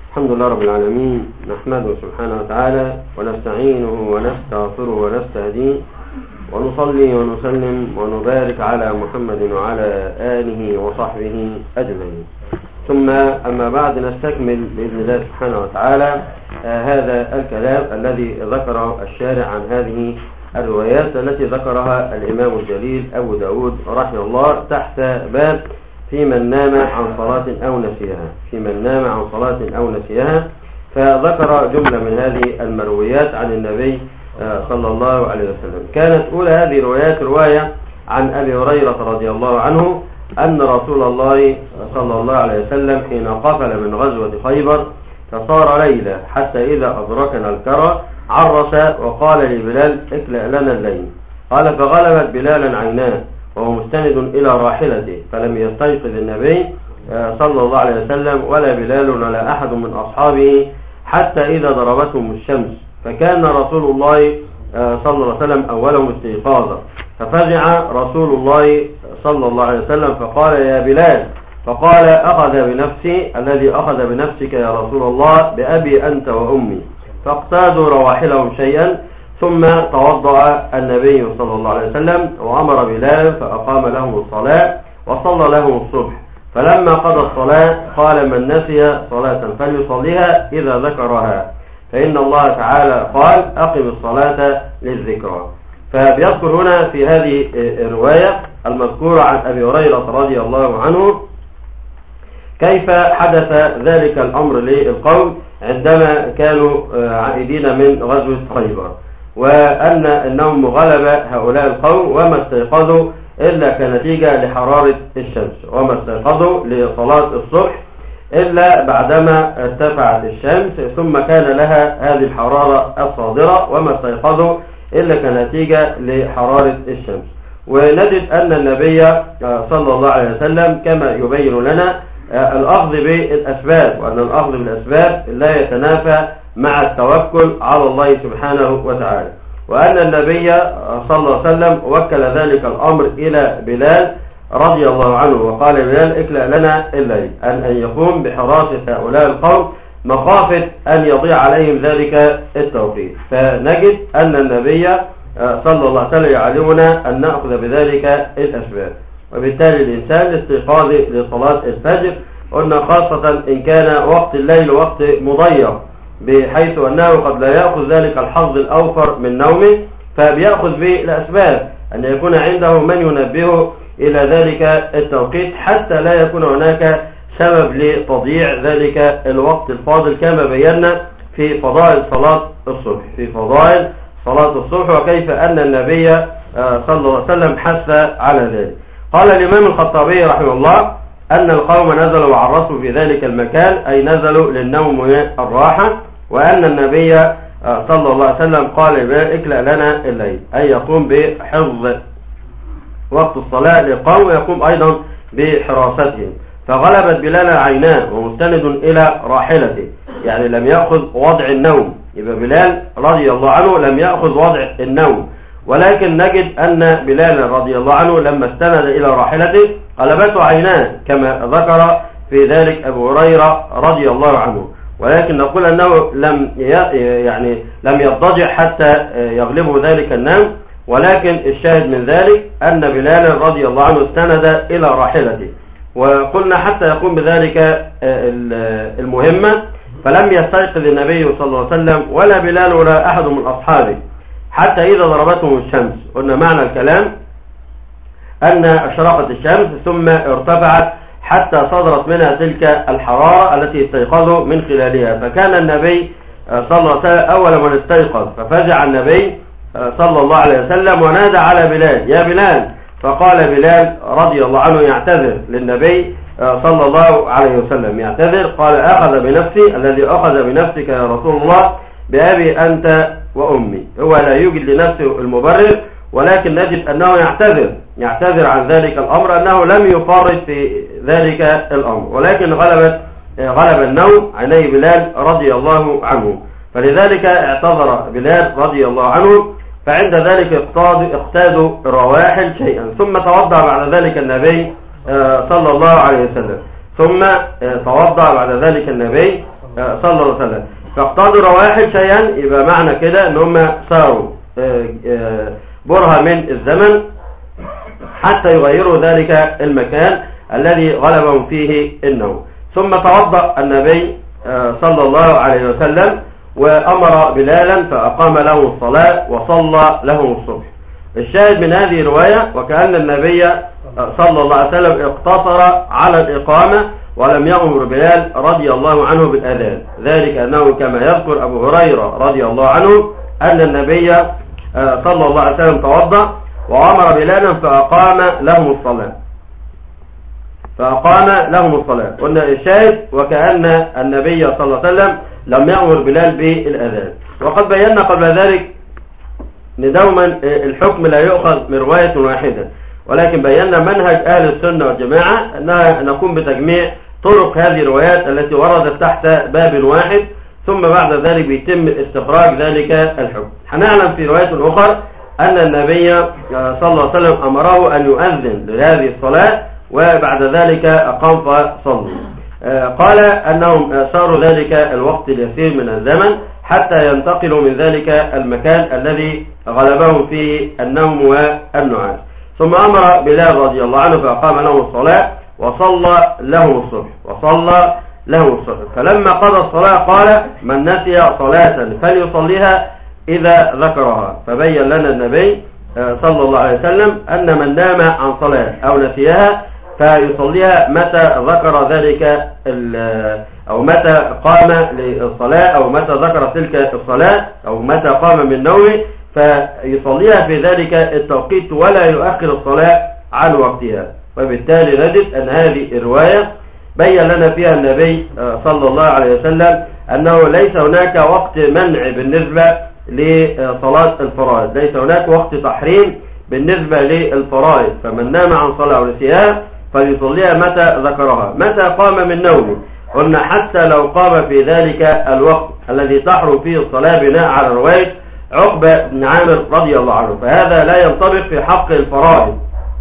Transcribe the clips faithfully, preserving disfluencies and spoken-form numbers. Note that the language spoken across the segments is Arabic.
الحمد لله رب العالمين، نحمده سبحانه وتعالى ونستعينه ونستغفره ونستهديه ونصلي ونسلم ونبارك على محمد وعلى آله وصحبه أجمعين. ثم أما بعد نستكمل بإذن الله سبحانه وتعالى آه هذا الكلام الذي ذكره الشارع عن هذه الروايات التي ذكرها الإمام الجليل أبو داود رحمه الله تحت باب في من نام عن صلاة أو نسيها في من نام عن صلاة أو نسيها. فذكر جملة من هذه المرويات عن النبي صلى الله عليه وسلم. كانت أولى هذه الروايات رواية عن أبي هريرة رضي الله عنه أن رسول الله صلى الله عليه وسلم حين قفل من غزوة خيبر فصار ليلة حتى إذا أدركنا الكرى عرس وقال لبلال اكلأ لنا الليل. قال فغلبت بلالا عيناه وهو مستند إلى راحلته فلم يستيقظ النبي صلى الله عليه وسلم ولا بلال ولا أحد من أصحابه حتى إذا ضربتهم الشمس، فكان رسول الله صلى الله عليه وسلم أولهم استيقاظا، ففزع رسول الله صلى الله عليه وسلم فقال يا بلال، فقال أخذ بنفسي الذي أخذ بنفسك يا رسول الله بأبي أنت وأمي، فاقتادوا رواحلهم شيئا ثم توضأ النبي صلى الله عليه وسلم وأمر بلال فأقام لهم الصلاة وصلى لهم الصبح. فلما قضى الصلاة قال من نسي صلاة فليصليها إذا ذكرها، فإن الله تعالى قال أقم الصلاة للذكرى. فبيذكر هنا في هذه الرواية المذكورة عن أبي هريرة رضي الله عنه كيف حدث ذلك الأمر للقوم عندما كانوا عائدين من غزوة خيبر، وأن النوم غلب هؤلاء القوم وما استيقظوا إلا كنتيجة لحرارة الشمس، وما استيقظوا لصلاة الصبح إلا بعدما ارتفعت الشمس ثم كان لها هذه الحرارة الصادرة، وما استيقظوا إلا كنتيجة لحرارة الشمس. ونجد أن النبي صلى الله عليه وسلم كما يبين لنا الأخذ بالأسباب، وأن الأخذ بالأسباب لا يتنافى مع التوكل على الله سبحانه وتعالى، وأن النبي صلى الله عليه وسلم وكل ذلك الأمر إلى بلال رضي الله عنه وقال بلال اكلأ لنا الليل، أن أن يقوم بحراسة هؤلاء القوم مخافة أن يضيع عليهم ذلك التوقيت. فنجد أن النبي صلى الله عليه وسلم يعلمنا أن نأخذ بذلك الأسباب، وبالتالي الإنسان لاستيقاظ لصلاة الفجر قلنا خاصة إن كان وقت الليل وقت مضيق بحيث أنه قد لا يأخذ ذلك الحظ الأوفر من نومه، فبيأخذ بالأسباب أن يكون عنده من ينبهه إلى ذلك التوقيت حتى لا يكون هناك سبب لتضييع ذلك الوقت الفاضل، كما بينا في فضائل صلاة الصبح في فضائل صلاة الصبح وكيف أن النبي صلى الله عليه وسلم حث على ذلك. قال الإمام الخطابي رحمه الله أن القوم نزلوا وعرسوا في ذلك المكان، أي نزلوا للنوم والراحة، وأن النبي صلى الله عليه وسلم قال اكلأ لنا الليل، أي يقوم بحفظ وقت الصلاة للقوم ويقوم أيضا بحراستهم. فغلبت بلال عيناه ومستند إلى راحلته، يعني لم يأخذ وضع النوم، يبقى بلال رضي الله عنه لم يأخذ وضع النوم، ولكن نجد أن بلال رضي الله عنه لما استند إلى راحلته غلبته عيناه كما ذكر في ذلك أبو هريرة رضي الله عنه، ولكن نقول أنه لم يعني لم يضطجع حتى يغلبه ذلك النوم، ولكن الشاهد من ذلك أن بلال رضي الله عنه استند إلى راحلته، وقلنا حتى يقوم بذلك المهمة، فلم يستيقظ النبي صلى الله عليه وسلم ولا بلال ولا أحد من أصحابه حتى إذا ضربتهم الشمس. قلنا معنى الكلام أن أشرقت الشمس ثم ارتفعت حتى صدرت منها تلك الحرارة التي استيقظوا من خلالها، فكان النبي صلى الله عليه وسلم أول من استيقظ، ففزع النبي صلى الله عليه وسلم ونادى على بلال يا بلال، فقال بلال رضي الله عنه يعتذر للنبي صلى الله عليه وسلم، يعتذر قال أخذ بنفسي الذي أخذ بنفسك يا رسول الله بأبي أنت وأمي. هو لا يوجد لنفسه المبرر، ولكن نجد أنه يعتذر يعتذر عن ذلك الأمر، أنه لم يفرط في ذلك الأمر، ولكن غلبت غلب النوم عيني بلال رضي الله عنه، فلذلك اعتذر بلال رضي الله عنه. فعند ذلك اقتادوا الرواحل شيئا، ثم توضأ بعد ذلك النبي صلى الله عليه وسلم ثم توضأ بعد ذلك النبي صلى الله عليه وسلم، فاقتضوا رواحل شيئا، يبقى معنى كده ان هم صاروا برهة من الزمن حتى يغيروا ذلك المكان الذي غلبهم فيه النوم. ثم توضأ النبي صلى الله عليه وسلم وأمر بلالا فأقام له الصلاة وصلى له الصبح. الشاهد من هذه الرواية وكأن النبي صلى الله عليه وسلم اقتصر على الإقامة ولم يأمر بلال رضي الله عنه بالأذان، ذلك أنه كما يذكر أبو هريرة رضي الله عنه أن النبي صلى الله عليه وسلم توضأ وأمر بلالا فأقام لهم الصلاة فأقام لهم الصلاة. قلنا الشاهد وكأن النبي صلى الله عليه وسلم لم يأمر بلال بالأذان. وقد بينا قبل ذلك أن دوما الحكم لا يؤخذ من رواية واحدة، ولكن بينا منهج أهل السنة والجماعة أنها نقوم بتجميع طرق هذه الروايات التي وردت تحت باب واحد، ثم بعد ذلك بيتم استخراج ذلك الحكم. هنعلم في رواية أخرى أن النبي صلى الله عليه وسلم أمره أن يؤذن لهذه الصلاة وبعد ذلك أقام فصلوا. قال أنهم صاروا ذلك الوقت اليسير من الزمن حتى ينتقلوا من ذلك المكان الذي غلبهم فيه النوم والنعاس. ثم أمر بلال رضي الله عنه فأقام له الصلاة وصلى له الصبح وصلى له الصبح. فلما قضى الصلاة قال: من نسي صلاة فليصليها إذا ذكرها. فبين لنا النبي صلى الله عليه وسلم أن من نام عن صلاة أو نسيها فيصليها متى ذكر ذلك أو متى قام للصلاة أو متى ذكر تلك الصلاة أو متى قام من نومه، فيصليها في ذلك التوقيت ولا يؤخر الصلاة عن وقتها. وبالتالي نجد أن هذه الرواية بين لنا فيها النبي صلى الله عليه وسلم أنه ليس هناك وقت منع بالنسبة لصلاة الفرائض، ليس هناك وقت تحريم بالنسبة للفرائض. فمن نام عن صلاة أو نسيها فليصليها متى ذكرها متى قام من نومه. قلنا حتى لو قام في ذلك الوقت الذي تحرم فيه الصلاة بناء على رواية عقبة بن عامر رضي الله عنه، فهذا لا ينطبق في حق الفرائض،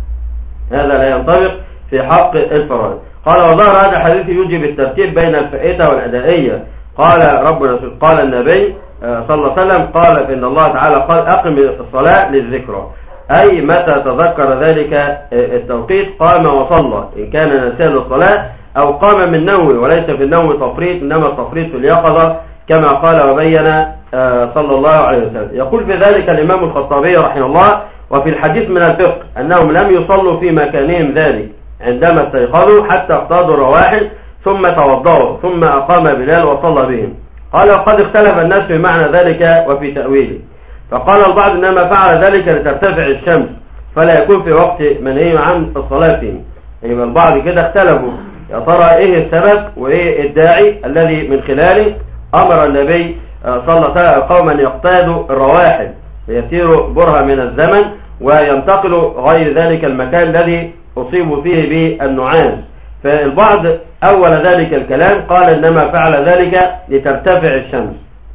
هذا لا ينطبق في حق الفرائض. قال: وظهر هذا الحديث يوجب الترتيب بين الفائتة والأدائية. قال ربنا قال النبي صلى الله عليه وسلم قال: فإن الله تعالى قال: أقم الصلاة للذكرى، أي متى تذكر ذلك التوقيت قام وصلى، إن كان نسيا للصلاة أو قام من نومه، وليس في النوم تفريط إنما التفريط في اليقظة كما قال وبين صلى الله عليه وسلم. يقول في ذلك الإمام الخطابي رحمه الله: وفي الحديث من الفقه أنهم لم يصلوا في مكانهم ذلك عندما استيقظوا حتى اقتادوا الرواحل ثم توضأوا ثم أقام بلال وصلى بهم. قال: وقد اختلف الناس في معنى ذلك وفي تأويله، فقال البعض إنما فعل ذلك لترتفع الشمس فلا يكون في وقت منهي عن الصلاة فيه. يعني البعض كده اختلفوا يا ترى ايه السبب وايه الداعي الذي من خلاله امر النبي صلى الله عليه وسلم قوما يقتادوا الرواحل ليسيروا برهة من الزمن وينتقلوا غير ذلك المكان الذي اصيبوا فيه بالنعاس. فالبعض اول ذلك الكلام قال انما فعل ذلك لترتفع الشمس.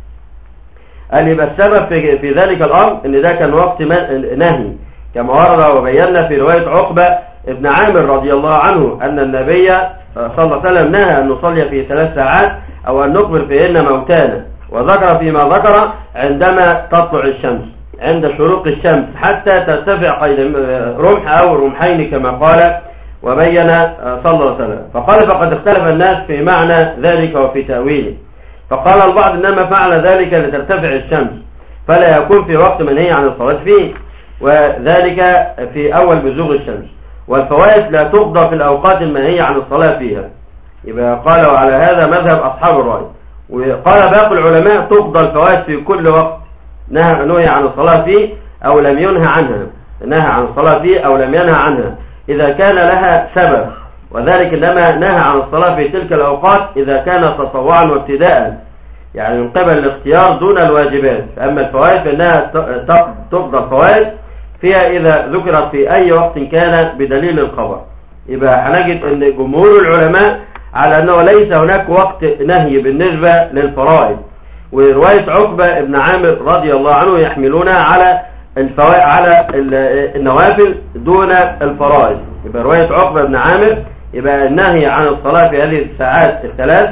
قال يبقى السبب في, في ذلك الامر ان ده كان وقت نهي كما ورد وبينا في رواية عقبة ابن عامر رضي الله عنه أن النبي صلى الله عليه وسلم نهى أن نصلي في ثلاث ساعات أو أن نقبر فيهن موتانا، وذكر فيما ذكر عندما تطلع الشمس عند شروق الشمس حتى ترتفع قيد رمح أو رمحين كما قال وبين صلى الله عليه وسلم. فقال فقد اختلف الناس في معنى ذلك وفي تأويله، فقال البعض إنما فعل ذلك لترتفع الشمس فلا يكون في وقت منهي عن الصلاة فيه، وذلك في أول بزوغ الشمس، والفوائد لا تقضى في الأوقات المنهية عن الصلاة فيها. يبقى قال وعلى هذا مذهب أصحاب الرأي. وقال باقي العلماء تقضى الفوائد في كل وقت نهى نهي عن الصلاة فيه أو لم ينهى عنها، نهى عن الصلاة فيه أو لم ينهى عنها إذا كان لها سبب، وذلك إنما نهى عن الصلاة في تلك الأوقات إذا كان تطوعا وابتداء، يعني من قبل الاختيار دون الواجبات. أما الفوائد فإنها تقضى الفوائد فيها إذا ذكرت في أي وقت كان بدليل الخبر. يبقى هنجد أن جمهور العلماء على أنه ليس هناك وقت نهي بالنسبة للفرائض، ورواية عقبة ابن عامر رضي الله عنه يحملونها على الفوائد على النوافل دون الفرائض. يبقى رواية عقبة ابن عامر يبقى النهي عن الصلاة في هذه الساعات الثلاث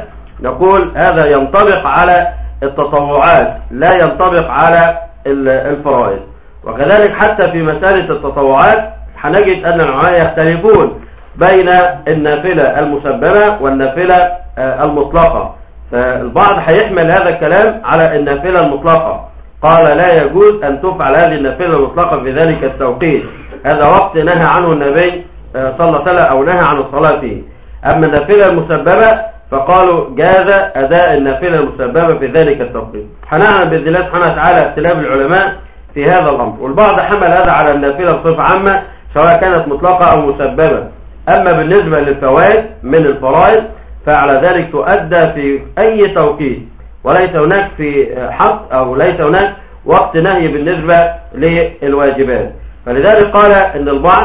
نقول هذا ينطبق على التطوعات لا ينطبق على الفرائض. وكذلك حتى في مسألة التطوعات هنجد أن العلماء يختلفون بين النافلة المسببة والنافلة المطلقة. فالبعض هيحمل هذا الكلام على النافلة المطلقة، قال لا يجوز أن تفعل هذه النافلة المطلقة في ذلك التوقيت، هذا وقت نهى عنه النبي صلى الله عليه وسلم أو نهى عن الصلاة فيه. أما النافلة المسببة فقالوا جاز أداء النافلة المسببة في ذلك التوقيت. هنعلم بإذن الله سبحانه وتعالى اختلاف العلماء في هذا الأمر، والبعض حمل هذا على النافلة بصفة عامة سواء كانت مطلقة أو مسببة. أما بالنسبة للفوائد من الفرائض فعلى ذلك تؤدى في أي توقيت، وليس هناك في حق أو ليس هناك وقت نهي بالنسبة للواجبات. فلذلك قال إن البعض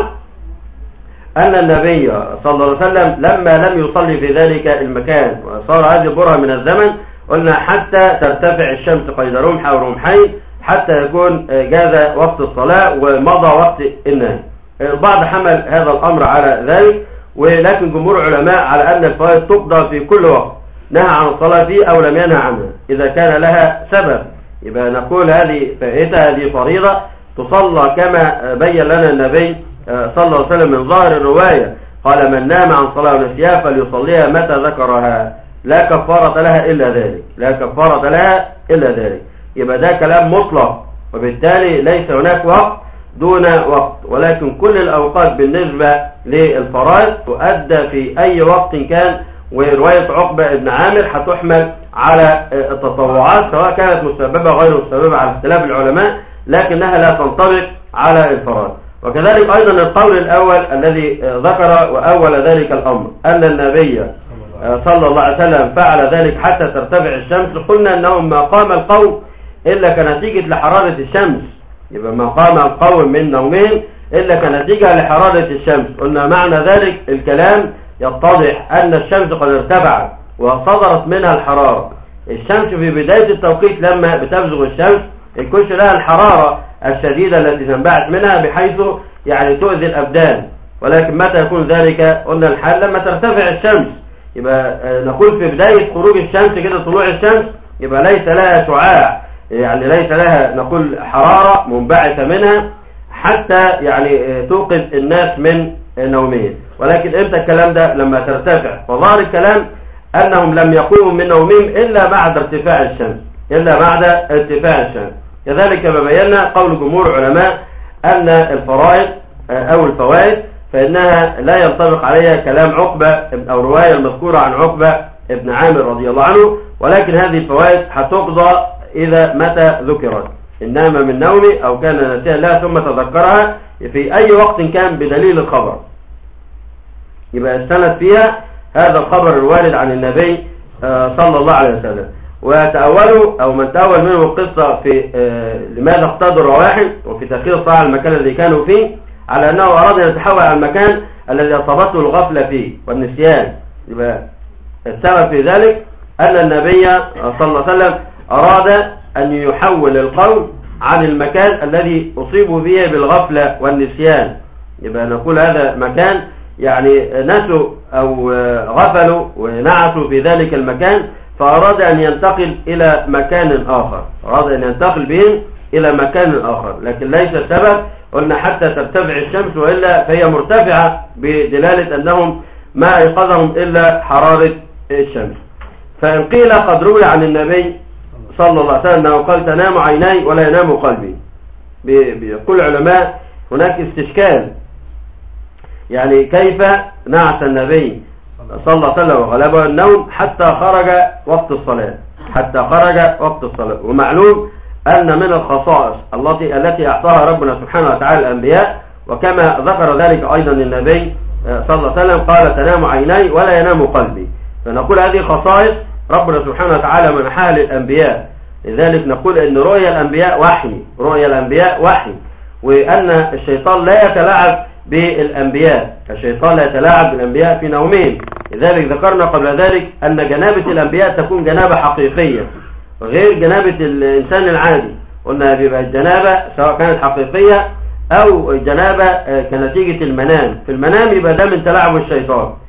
أن النبي صلى الله عليه وسلم لما لم يصلي في ذلك المكان وصار هذه برهة من الزمن، قلنا حتى ترتفع الشمس قيد رمح أو رمحين حتى يكون جاز وقت الصلاة ومضى وقت النهي. البعض حمل هذا الأمر على ذلك، ولكن جمهور العلماء على أن الفوائد تقضى في كل وقت نهى عن الصلاة فيه أو لم ينهى عنها إذا كان لها سبب. يبقى نقول هذه فائتة، هذه فريضة تصلى كما بين لنا النبي صلى الله عليه وسلم من ظاهر الرواية، قال من نام عن صلاة ونسيها فليصليها متى ذكرها لا كفارة لها إلا ذلك، لا كفارة لها إلا ذلك. يبقى ده كلام مطلق، وبالتالي ليس هناك وقت دون وقت، ولكن كل الأوقات بالنسبة للفرائض تؤدى في أي وقت كان. ورواية عقبة ابن عامر هتحمل على التطوعات سواء كانت مسببة غير مسببة على اختلاف العلماء، لكنها لا تنطبق على الفرائض. وكذلك أيضا القول الأول الذي ذكر وأول ذلك الأمر أن النبي صلى الله عليه وسلم فعل ذلك حتى ترتفع الشمس، قلنا أنه ما قام القوم إلا كنتيجة لحرارة الشمس. يبقى ما قام القوم من نومهم إلا كنتيجة لحرارة الشمس. قلنا معنى ذلك الكلام يتضح أن الشمس قد ارتفعت وصدرت منها الحرارة. الشمس في بداية التوقيت لما بتبزغ الشمس يكونش لها الحرارة الشديدة التي تنبعث منها بحيث يعني تؤذي الأبدان، ولكن متى يكون ذلك؟ قلنا الحال لما ترتفع الشمس. يبقى نقول في بداية خروج الشمس كده طلوع الشمس يبقى ليس لها شعاع، يعني ليس لها نقول حرارة منبعثة منها حتى يعني توقظ الناس من نومهم. ولكن امتى الكلام ده؟ لما ترتفع. فظهر الكلام أنهم لم يقوموا من نومهم إلا بعد ارتفاع الشمس، إلا بعد ارتفاع الشمس. كذلك ما بينا قول جمهور علماء أن الفرائض أو الفوائد فإنها لا ينطبق عليها كلام عقبة أو رواية المذكورة عن عقبة ابن عامر رضي الله عنه، ولكن هذه الفوائد هتقضى إذا متى ذكرت، إن نام من نومه أو كان ناسيا لها ثم تذكرها في أي وقت كان بدليل الخبر. يبقى استند فيها هذا الخبر الوارد عن النبي صلى الله عليه وسلم. وتأولوا أو من تأول منهم القصة في لماذا اقتضوا الرواحل وفي تأخير الصلاة على المكان الذي كانوا فيه على أنه أراد أن يتحول على المكان الذي أصابته الغفلة فيه والنسيان. يبقى السبب في ذلك أن النبي صلى الله عليه وسلم أراد أن يحول القوم عن المكان الذي أصيبوا به بالغفلة والنسيان. يبقى نقول هذا مكان يعني نسوا أو غفلوا ونعسوا في ذلك المكان، فأراد أن ينتقل إلى مكان آخر، أراد أن ينتقل بهم إلى مكان آخر، لكن ليس السبب قلنا حتى ترتفع الشمس، وإلا فهي مرتفعة بدلالة أنهم ما أيقظهم إلا حرارة الشمس. فإن قيل قد روي عن النبي صلى الله عليه وسلم أنه قال تنام عيناي ولا ينام قلبي، بيقول العلماء هناك استشكال، يعني كيف نعس النبي صلى الله عليه وسلم وغلبه النوم حتى خرج وقت الصلاة، حتى خرج وقت الصلاة. ومعلوم أن من الخصائص التي التي أعطاها ربنا سبحانه وتعالى الأنبياء، وكما ذكر ذلك أيضا النبي صلى الله عليه وسلم قال تنام عيناي ولا ينام قلبي. فنقول هذه خصائص ربنا سبحانه وتعالى منحها للأنبياء، لذلك نقول أن رؤيا الأنبياء وحي، رؤيا الأنبياء وحي، وأن الشيطان لا يتلاعب بالأنبياء، الشيطان لا يتلاعب بالأنبياء في نومهم. لذلك ذكرنا قبل ذلك أن جنابة الأنبياء تكون جنابة حقيقية غير جنابة الإنسان العادي. قلنا بيبقى الجنابة سواء كانت حقيقية أو جنابة كنتيجة المنام، في المنام يبقى ده من تلاعب الشيطان،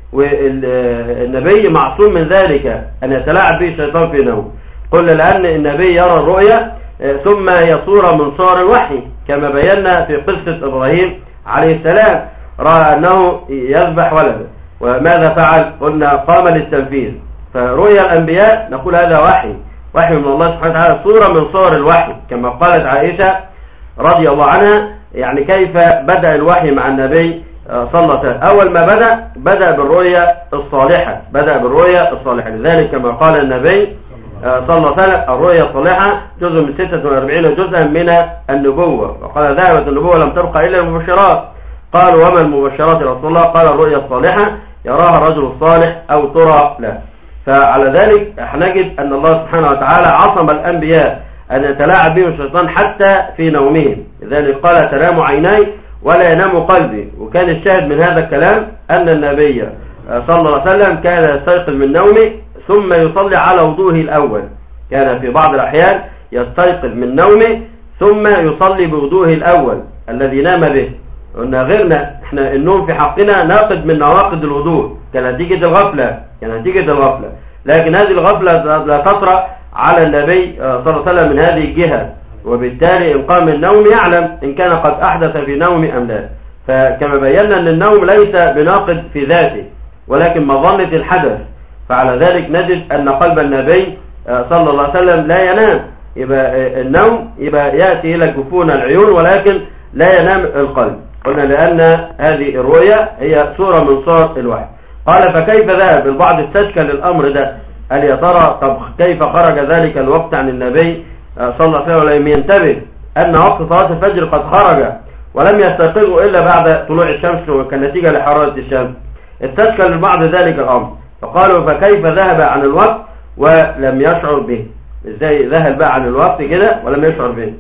والنبي معصوم من ذلك أن يتلاعب به الشيطان في نوم. قلنا لأن النبي يرى الرؤيا ثم هي صورة من صور الوحي، كما بينا في قصة إبراهيم عليه السلام، رأى أنه يذبح ولده وماذا فعل؟ قلنا قام للتنفيذ. فرؤيا الأنبياء نقول هذا وحي، وحي من الله سبحانه وتعالى، صورة من صور الوحي، كما قالت عائشة رضي الله عنها يعني كيف بدأ الوحي مع النبي صلى الله عليه وسلم. أول ما بدأ بدأ بالرؤيا الصالحة، بدأ بالرؤيا الصالحة. لذلك كما قال النبي صلى الله عليه وسلم الرؤيا الصالحة جزء من ستة وأربعين جزءا من النبوة. وقال ذهبت النبوة لم تبقى إلا المبشرات. قالوا وما المبشرات يا رسول الله؟ قال الرؤيا الصالحة يراها الرجل الصالح أو ترى له. فعلى ذلك نجد أن الله سبحانه وتعالى عصم الأنبياء أن يتلاعب بهم الشيطان حتى في نومهم. لذلك قال تنام عيناي ولا ينام قلبي. وكان الشاهد من هذا الكلام أن النبي صلى الله عليه وسلم كان يستيقظ من نومه ثم يصلي على وضوءه الأول. كان في بعض الأحيان يستيقظ من نومه ثم يصلي بوضوءه الأول الذي نام به. قلنا غيرنا احنا النوم في حقنا ناقض من نواقض الوضوء كنتيجة الغفلة كنتيجة الغفلة لكن هذه الغفلة لا تطرأ على النبي صلى الله عليه وسلم من هذه الجهة، وبالتالي إن قام النوم يعلم إن كان قد أحدث في نوم أم لا. فكما بينا أن النوم ليس بناقض في ذاته ولكن مظنة الحدث. فعلى ذلك نجد أن قلب النبي صلى الله عليه وسلم لا ينام. يبقى النوم يبقى يأتي إلى جفون العيون ولكن لا ينام القلب. قلنا لأن هذه الرؤيا هي صورة من صور الوحي. قال فكيف ذهب؟ البعض استشكل الأمر ده، قال يا ترى طب كيف خرج ذلك الوقت عن النبي صلى الله عليه وسلم ولم ينتبه أن وقت صلاة الفجر قد خرج ولم يستيقظوا إلا بعد طلوع الشمس وكنتيجة لحرارة الشمس. استشكل البعض ذلك الأمر فقالوا فكيف ذهب عن الوقت ولم يشعر به؟ ازاي ذهب بقى عن الوقت كده ولم يشعر به؟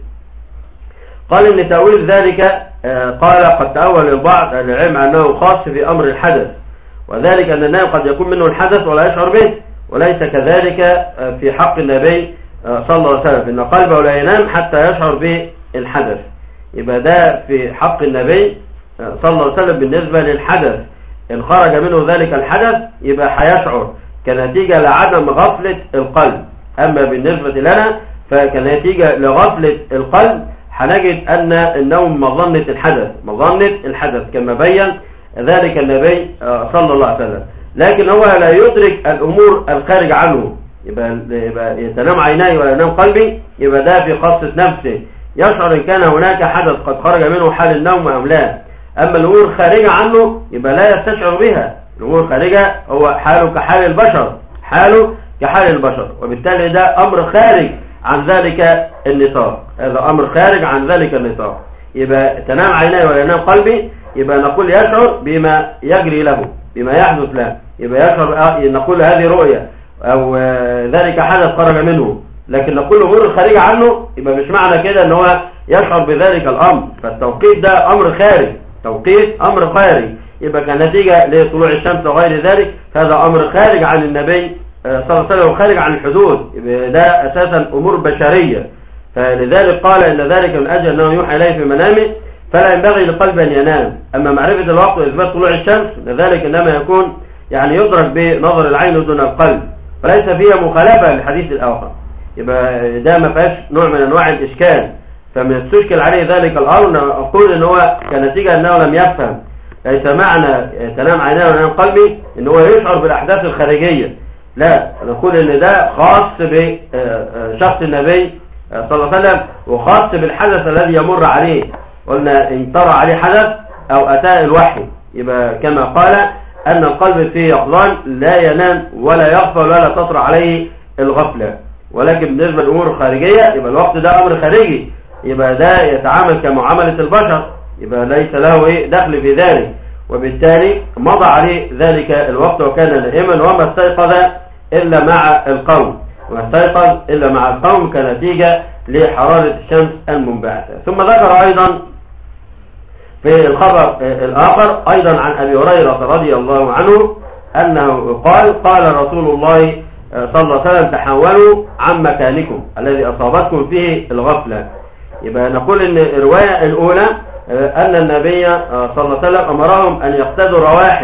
قال ان تأويل ذلك قال قد تأول البعض العلم أنه خاص في أمر الحدث، وذلك أن النائم قد يكون منه الحدث ولا يشعر به، وليس كذلك في حق النبي صلى الله عليه وسلم إن قلبه لا ينام حتى يشعر بالحدث. يبقى ده في حق النبي صلى الله عليه وسلم بالنسبة للحدث، إن خرج منه ذلك الحدث يبقى هيشعر كنتيجة لعدم غفلة القلب. أما بالنسبة لنا فكنتيجة لغفلة القلب هنجد أن النوم مظنة الحدث مظنة الحدث كما بين ذلك النبي صلى الله عليه وسلم. لكن هو لا يدرك الأمور الخارج عنه، يبقى, يبقى يتنام عيناي ولا ينام قلبي، يبقى ده في خاصة نفسه يشعر إن كان هناك حدث قد خرج منه حال النوم أم لا. أما الأمور الخارجة عنه يبقى لا يستشعر بها. الأمور الخارجة هو حاله كحال البشر حاله كحال البشر وبالتالي ده أمر خارج عن ذلك النطاق. هذا أمر خارج عن ذلك النطاق. يبقى تنام عيناي ولا ينام قلبي يبقى نقول يشعر بما يجري له بما يحدث له. يبقى يشعر نقول هذه رؤية أو ذلك حدث خرج منه، لكن نقول أمور الخارجة عنه يبقى مش معنى كده أن هو يشعر بذلك الأمر. فالتوقيت ده أمر خارج توقيت أمر خارج يبقى كنتيجة لطلوع الشمس وغير ذلك هذا أمر خارج عن النبي صلى الله عليه وسلم وخارج عن الحدود. يبقى ده أساسا أمور بشرية. فلذلك قال إن ذلك من أجل أنه يوحى إليه في منامه فلا ينبغي لقلب أن ينام. أما معرفة الوقت وإثبات طلوع الشمس لذلك إنما يكون يعني يدرك بنظر العين دون القلب، فليس فيها مخالفة للحديث الآخر. يبقى ده ما فيهاش نوع من أنواع الإشكال. فمن التشكل عليه ذلك الأمر أقول إن هو كنتيجة أنه لم يفهم. ليس معنى تنام عيناه ونام قلبي إن هو يشعر بالأحداث الخارجية، لا، نقول إن ده خاص بشخص النبي صلى الله عليه وسلم وخاص بالحدث الذي يمر عليه. قلنا إن طرأ عليه حدث أو أتى الوحي يبقى كما قال أن القلب فيه يقظان لا ينام ولا يغفل ولا تطرأ عليه الغفلة. ولكن بالنسبة للأمور الخارجية يبقى الوقت ده أمر خارجي، يبقى ده يتعامل كمعاملة البشر، يبقى ليس له إيه دخل في ذلك، وبالتالي مضى عليه ذلك الوقت وكان نائما وما استيقظ إلا مع القوم وما استيقظ إلا مع القوم كنتيجة لحرارة الشمس المنبعثة. ثم ذكر أيضا في الخبر الآخر أيضا عن أبي هريرة رضي الله عنه أنه قال قال رسول الله صلى الله عليه وسلم تحولوا عن مكانكم الذي أصابتكم فيه الغفلة. يبقى نقول إن الرواية الأولى أن النبي صلى الله عليه وسلم أمرهم أن يقتدوا رواحل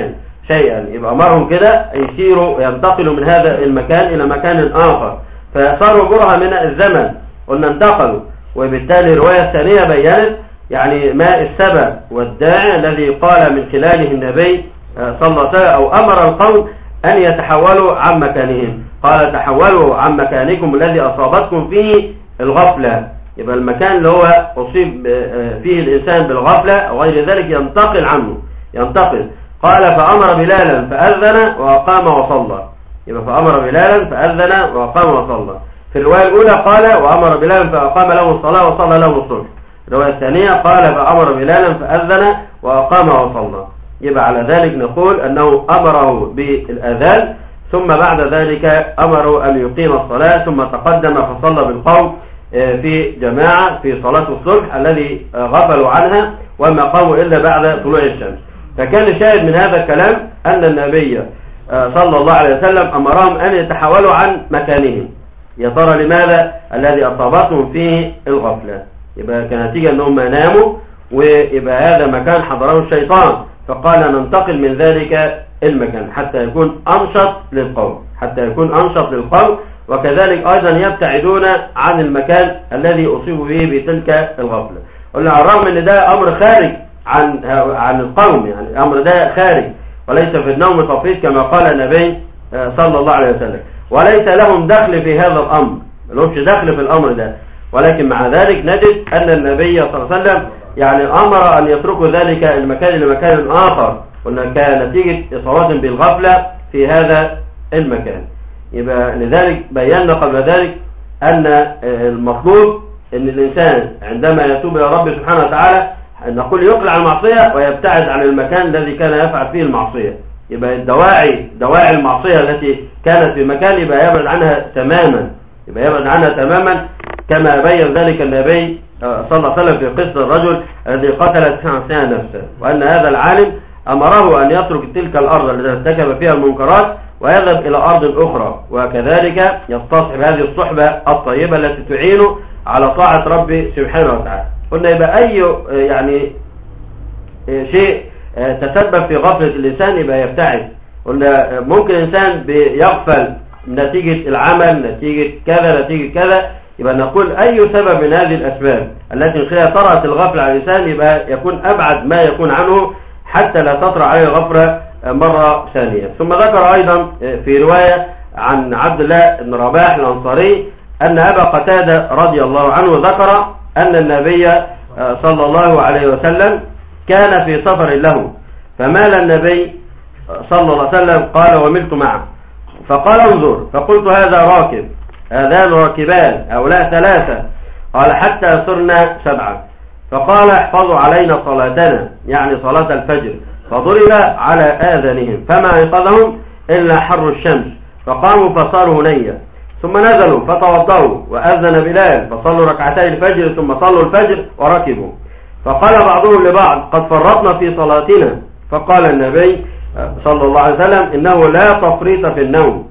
شيئا، يبقى أمرهم كده يسيروا ينتقلوا من هذا المكان إلى مكان آخر، فصاروا برهة من الزمن، قلنا انتقلوا. وبالتالي الرواية الثانية بيّنت يعني ما السبب والداعي الذي قال من خلاله النبي صلى الله عليه وسلم أو أمر القوم أن يتحولوا عن مكانهم، قال تحولوا عن مكانكم الذي أصابتكم فيه الغفلة. يبقى المكان اللي هو أصيب فيه الإنسان بالغفلة أو غير ذلك ينتقل عنه، ينتقل. قال فأمر بلالا فأذن وأقام وصلى، يبقى فأمر بلالا فأذن وأقام وصلى. في الرواية الأولى قال وأمر بلالا فأقام له الصلاة وصلى له الصبح. الرواية الثانية قال فأمر بلالا فأذن وأقام وصلى. يبقى على ذلك نقول أنه أمره بالأذان، ثم بعد ذلك أمره أن يقيم الصلاة، ثم تقدم فصلى بالقوم في جماعة في صلاة الصبح الذي غفلوا عنها وما قاموا إلا بعد طلوع الشمس. فكان الشاهد من هذا الكلام أن النبي صلى الله عليه وسلم أمرهم أن يتحولوا عن مكانهم. يا ترى لماذا؟ الذي أصابتهم فيه الغفلة. يبقى كنتيجة أنهم ناموا، ويبقى هذا مكان حضره الشيطان، فقال ننتقل من ذلك المكان حتى يكون أنشط للقوم، حتى يكون أنشط للقوم، وكذلك أيضا يبتعدون عن المكان الذي أصيبوا به بتلك الغفلة. قلنا على الرغم أن ده أمر خارج عن عن القوم، يعني الأمر ده خارج وليس في النوم تفريط كما قال النبي صلى الله عليه وسلم، وليس لهم دخل في هذا الأمر، لهمش دخل في الأمر ده، ولكن مع ذلك نجد أن النبي صلى الله عليه وسلم يعني أمر أن يتركوا ذلك المكان لمكان آخر، قلنا كنتيجة إصابة بالغفلة في هذا المكان. يبقى لذلك بينا قبل ذلك أن المطلوب أن الإنسان عندما يتوب إلى رب سبحانه وتعالى أن نقول يقلع المعصية ويبتعد عن المكان الذي كان يفعل فيه المعصية. يبقى الدواعي دواعي المعصية التي كانت في مكان يبقى يبعد عنها تماما، يبقى يبعد عنها تماما كما بين ذلك النبي صلى الله عليه وسلم في قصة الرجل الذي قتل تسعة نفسه، وأن هذا العالم أمره أن يترك تلك الأرض التي ارتكب فيها المنكرات ويذهب إلى أرض أخرى، وكذلك يستصحب هذه الصحبة الطيبة التي تعينه على طاعة ربي سبحانه وتعالى. قلنا يبقى أي يعني شيء تسبب في غفلة الإنسان يبقى يبتعد. قلنا ممكن الإنسان بيغفل نتيجة العمل، نتيجة كذا نتيجة كذا، يبقى نقول أي سبب من هذه الأسباب التي من خلالها طرأت الغفلة على الإنسان يبقى يكون أبعد ما يكون عنه حتى لا تطرأ عليه غفلة مرة ثانية. ثم ذكر أيضا في رواية عن عبد الله بن رباح الأنصاري أن أبا قتادة رضي الله عنه ذكر أن النبي صلى الله عليه وسلم كان في سفر له، فمال النبي صلى الله عليه وسلم قال وملت معه، فقال انظر، فقلت هذا راكب، هذان راكبان هؤلاء ثلاثة، قال حتى صرنا سبعة، فقال احفظوا علينا صلاتنا يعني صلاة الفجر، فضرب على آذانهم فما أيقظهم إلا حر الشمس، فقاموا فصاروا هنيا، ثم نزلوا فتوضأوا وأذن بلال فصلوا ركعتي الفجر ثم صلوا الفجر وركبوا، فقال بعضهم لبعض قد فرطنا في صلاتنا، فقال النبي صلى الله عليه وسلم إنه لا تفريط في النوم،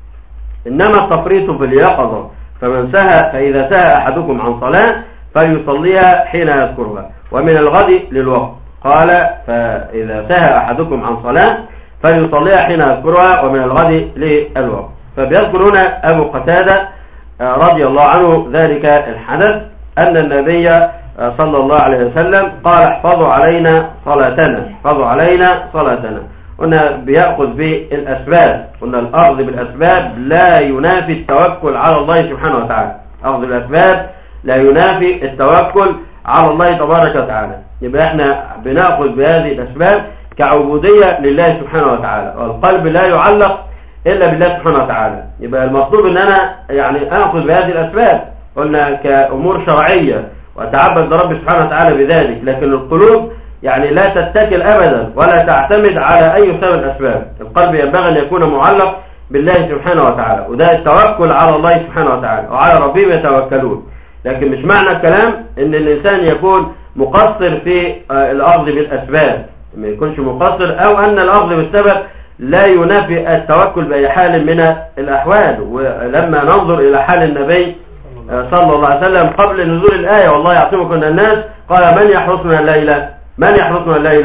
إنما التفريط في اليقظة، فمن سهى فإذا سهى أحدكم عن صلاة فليصليها حين يذكرها ومن الغد للوقت، قال فإذا سهى أحدكم عن صلاة فليصليها حين يذكرها ومن الغد للوقت. فبيذكر هنا أبو قتادة رضي الله عنه ذلك الحدث أن النبي صلى الله عليه وسلم قال احفظوا علينا صلاتنا، احفظوا علينا صلاتنا. قلنا بيأخذ بالأسباب، قلنا الأخذ بالأسباب لا ينافي التوكل على الله سبحانه وتعالى، أخذ الأسباب لا ينافي التوكل على الله تبارك وتعالى. يبقى احنا بنأخذ بهذه الأسباب كعبودية لله سبحانه وتعالى، والقلب لا يعلق إلا بالله سبحانه وتعالى. يبقى المطلوب ان انا يعني اخذ بهذه الاسباب، قلنا كأمور شرعية واتعبد لرب سبحانه وتعالى بذلك، لكن القلوب يعني لا تتكل ابدا ولا تعتمد على اي سبب الاسباب. القلب ينبغي ان يكون معلق بالله سبحانه وتعالى، وده التوكل على الله سبحانه وتعالى، وعلى ربهم يتوكلون. لكن مش معنى الكلام ان الانسان يكون مقصر في الاخذ بالاسباب، ما يكونش مقصر، او ان الاخذ بالسبب لا ينافي التوكل بأي حال من الأحوال. ولما ننظر إلى حال النبي صلى الله عليه وسلم قبل نزول الآية والله يعصمكم من الناس، قال من يحرسنا الليلة، من يحرسنا الليلة،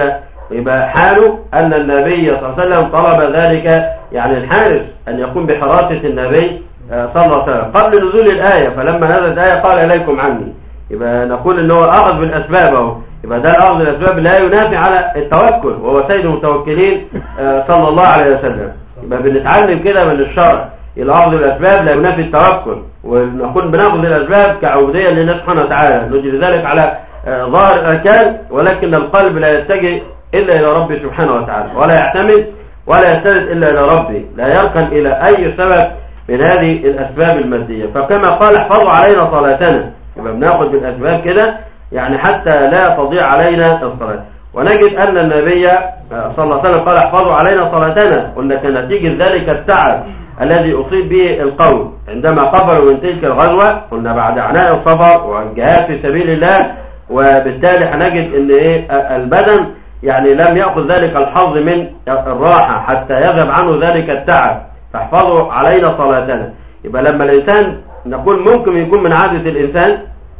يبقى حاله أن النبي صلى الله عليه وسلم طلب ذلك، يعني الحارس أن يكون بحراسة النبي صلى الله عليه وسلم قبل نزول الآية، فلما نزلت الآية قال إليكم عني. يبقى نقول إن هو أخذ بالأسباب أهو، يبقى ده الأخذ بالأسباب لا ينافي على التوكل، وهو سيد المتوكلين صلى الله عليه وسلم. يبقى بنتعلم كده من الشرع، الأخذ بالأسباب لا ينافي التوكل، ونكون بناخذ بالأسباب كعبودية لله سبحانه وتعالى، نجري ذلك على ظاهر الأركان، ولكن القلب لا يتجه إلا إلى ربه سبحانه وتعالى، ولا يعتمد ولا يستند إلا إلى ربه، لا يركن إلى أي سبب من هذه الأسباب المادية. فكما قال احفظوا علينا صلاتنا، يبقى بناخذ بالأسباب كده يعني حتى لا تضيع علينا الصلاة. ونجد أن النبي صلى الله عليه وسلم قال احفظوا علينا صلاتنا، قلنا كنتيجة ذلك التعب الذي أصيب به القوم عندما قبلوا من تلك الغزوة، قلنا بعد عناء السفر والجهاد في سبيل الله، وبالتالي هنجد ان ايه البدن يعني لم يأخذ ذلك الحظ من الراحة حتى يذهب عنه ذلك التعب، فاحفظوا علينا صلاتنا. يبقى لما الإنسان نقول ممكن يكون من عادة الإنسان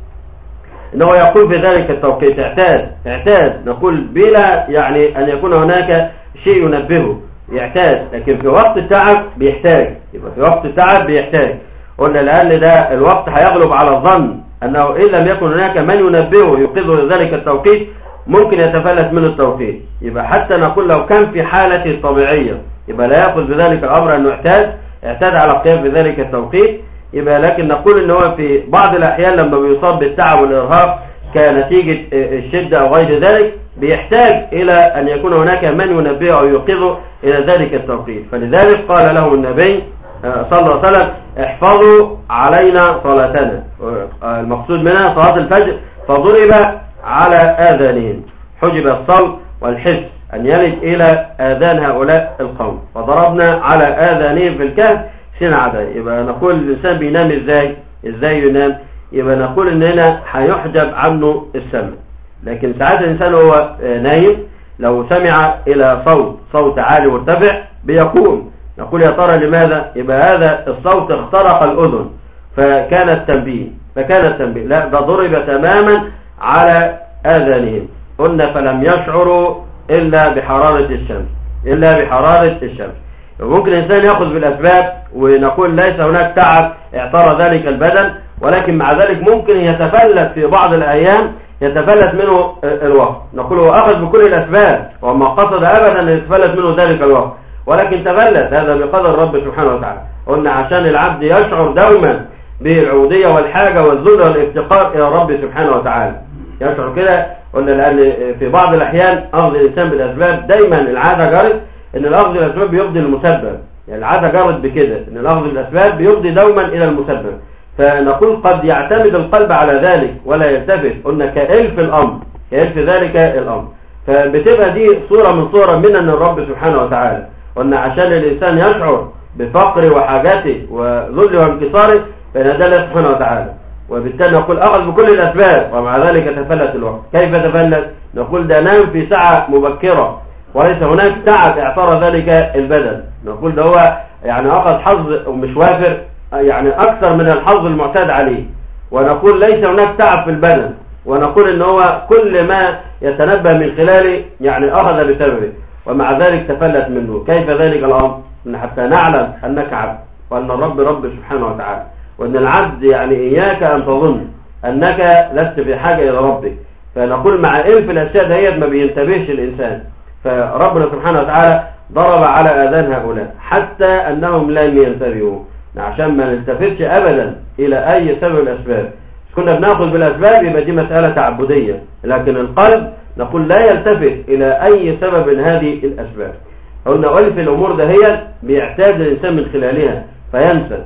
انه يقول في ذلك التوقيت اعتاد اعتاد نقول بلا يعني ان يكون هناك شيء ينبهه، يعتاد، لكن في وقت التعب بيحتاج. يبقى في وقت التعب بيحتاج، قلنا لأن ده الوقت هيغلب على الظن أنه إن لم يكن هناك من ينبهه يوقظه لذلك التوقيت ممكن يتفلت من التوقيت. يبقى حتى نقول لو كان في حالته الطبيعية يبقى لا يأخذ بذلك الأمر أنه اعتاد اعتاد على القيام بذلك التوقيت. يبقى لكن نقول أنه هو في بعض الأحيان لما بيصاب بالتعب والإرهاق كنتيجة الشدة أو غير ذلك بيحتاج إلى أن يكون هناك من ينبهه أو يوقظه إلى ذلك التوقيت. فلذلك قال له النبي صلى الله عليه وسلم احفظوا علينا صلاتنا، المقصود منها صلاة الفجر، فضرب على آذانهم، حجب الصوت والحس أن يلج إلى آذان هؤلاء القوم، فضربنا على آذانهم في الكهف سن عدد. يبقى نقول الإنسان بينام إزاي إزاي ينام؟ يبقى نقول إن هنا هيحجب عنه السمع، لكن ساعات الإنسان هو نايم لو سمع إلى صوت صوت عالي مرتفع بيقوم، نقول يا ترى لماذا؟ يبقى هذا الصوت اخترق الأذن فكان التنبيه فكان التنبيه لا، ده ضرب تماما على آذانهم. قلنا فلم يشعروا إلا بحرارة الشمس إلا بحرارة الشمس. ممكن الإنسان يأخذ بالأسباب ونقول ليس هناك تعب اعترى ذلك البدن، ولكن مع ذلك ممكن يتفلت في بعض الأيام يتفلت منه الوقت، نقول هو أخذ بكل الأسباب وما قصد أبدا أن يتفلت منه ذلك الوقت، ولكن تفلت هذا بقدر رب سبحانه وتعالى. قلنا عشان العبد يشعر دوما بالعبودية والحاجة والذل والافتقار إلى رب سبحانه وتعالى، يشعر كده. قلنا لأن في بعض الأحيان أخذ الإنسان بالأسباب دايما العادة جرت أن الأخذ بالأسباب بيفضي المسبب، يعني العادة جرت بكده أن الأخذ بالأسباب بيفضي دوما إلى المسبب، فنقول قد يعتمد القلب على ذلك ولا يلتفت. قلنا كإلف الأمر كإلف ذلك الأمر، فبتبقى دي صورة من صورة منن الرب سبحانه وتعالى. قلنا عشان الإنسان يشعر بفقر وحاجته وذل وانكساره فإن ده الله سبحانه وتعالى، وبالتالي نقول أخذ بكل الأسباب ومع ذلك تفلت الوقت. كيف تفلت؟ نقول ده نام في ساعة مبكرة وليس هناك تعب اعترى ذلك البدن، نقول ده هو يعني أخذ حظ ومش وافر، يعني أكثر من الحظ المعتاد عليه، ونقول ليس هناك تعب في البدن، ونقول إن هو كل ما يتنبه من خلاله يعني أخذ بسببه ومع ذلك تفلت منه. كيف ذلك الأمر؟ إن حتى نعلم أنك عبد وأن الرب رب سبحانه وتعالى، وأن العبد يعني إياك أن تظن أنك لست في حاجة إلى ربك. فنقول مع إلف الأشياء دهيت ما بينتبهش الإنسان، فربنا سبحانه وتعالى ضرب على آذان هؤلاء حتى أنهم لم ينتبهوا، عشان ما نلتفتش أبدا إلى أي سبب الأسباب. كنا بناخذ بالأسباب يبقى دي مسألة تعبدية، لكن القلب نقول لا يلتفت إلى أي سبب من هذه الأسباب. قلنا ألف الأمور دهيت بيعتاد الإنسان من خلالها فينسى،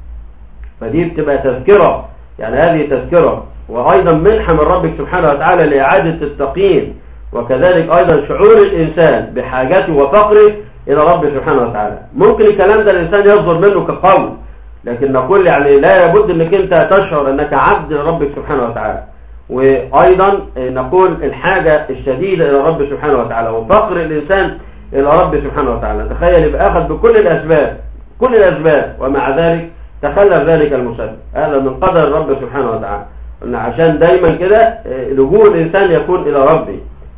فدي بتبقى تذكرة، يعني هذه تذكرة وأيضا منحة من ربك سبحانه وتعالى لإعادة التقييم، وكذلك أيضا شعور الإنسان بحاجته وفقره إلى رب سبحانه وتعالى. ممكن الكلام ده الإنسان يصدر منه كقول، لكن نقول يعني لا يبد أنك أنت تشعر أنك عبد لربك سبحانه وتعالى، وأيضا نقول الحاجة الشديدة إلى رب سبحانه وتعالى وفقر الإنسان إلى رب سبحانه وتعالى. تخيل يبقى أخذ بكل الأسباب كل الأسباب ومع ذلك تخلف ذلك المسبب، هذا من قدر الرب سبحانه وتعالى. عشان دايما كده لجوء الإنسان يكون إلى ربه،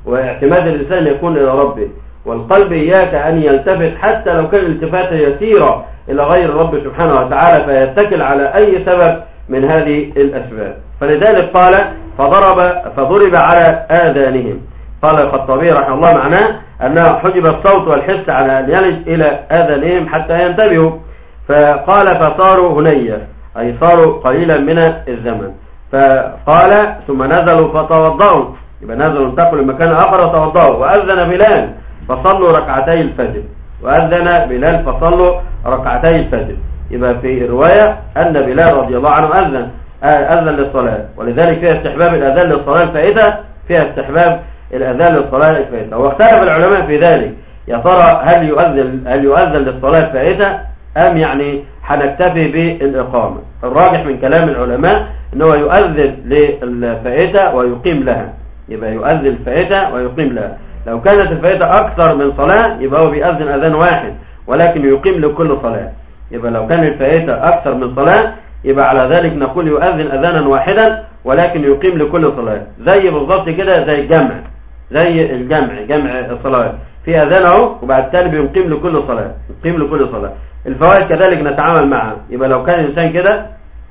واعتماد الإنسان يكون إلى ربه، والقلب إياك أن يلتفت حتى لو كان الالتفات يسيرة إلى غير الرب سبحانه وتعالى، فيتكل على أي سبب من هذه الأسباب. فلذلك قال فضرب فضرب على آذانهم. قال الخطابي رحمه الله معناه أنه حجب الصوت والحس على أن يلج إلى آذانهم حتى ينتبهوا، فقال فصاروا هنية أي صاروا قليلا من الزمن. فقال ثم نزلوا فتوضعوا، يبقى نزلوا انتقلوا لمكان آخر وتوضعوا. وأذن بلال فصلوا ركعتي الفجر، وأذن بلال فصلوا ركعتي الفجر. يبقى في رواية أن بلال رضي الله عنه أذن أذن للصلاة، ولذلك فيها استحباب الأذان للصلاة الفائتة، فيها استحباب الأذان للصلاة الفائتة. واختلف العلماء في ذلك، يا ترى هل يؤذن هل يؤذن للصلاة الفائتة أم يعني هنكتفي بالإقامة؟ الراجح من كلام العلماء أنه يؤذن للفائتة ويقيم لها، يبقى يؤذن الفائتة ويقيم لها. لو كانت الفائتة أكثر من صلاة يبقى هو بيأذن أذان واحد ولكن يقيم لكل صلاة. يبقى لو كان الفائتة أكثر من صلاة يبقى على ذلك نقول يؤذن أذانا واحدا ولكن يقيم لكل صلاة، زي بالضبط كده زي الجمع، زي الجمع جمع الصلاة في أذانه وبعد ذلك بيقيم لكل صلاة، يقيم لكل صلاة. الفوائد كذلك نتعامل معها. يبقى لو كان الإنسان كده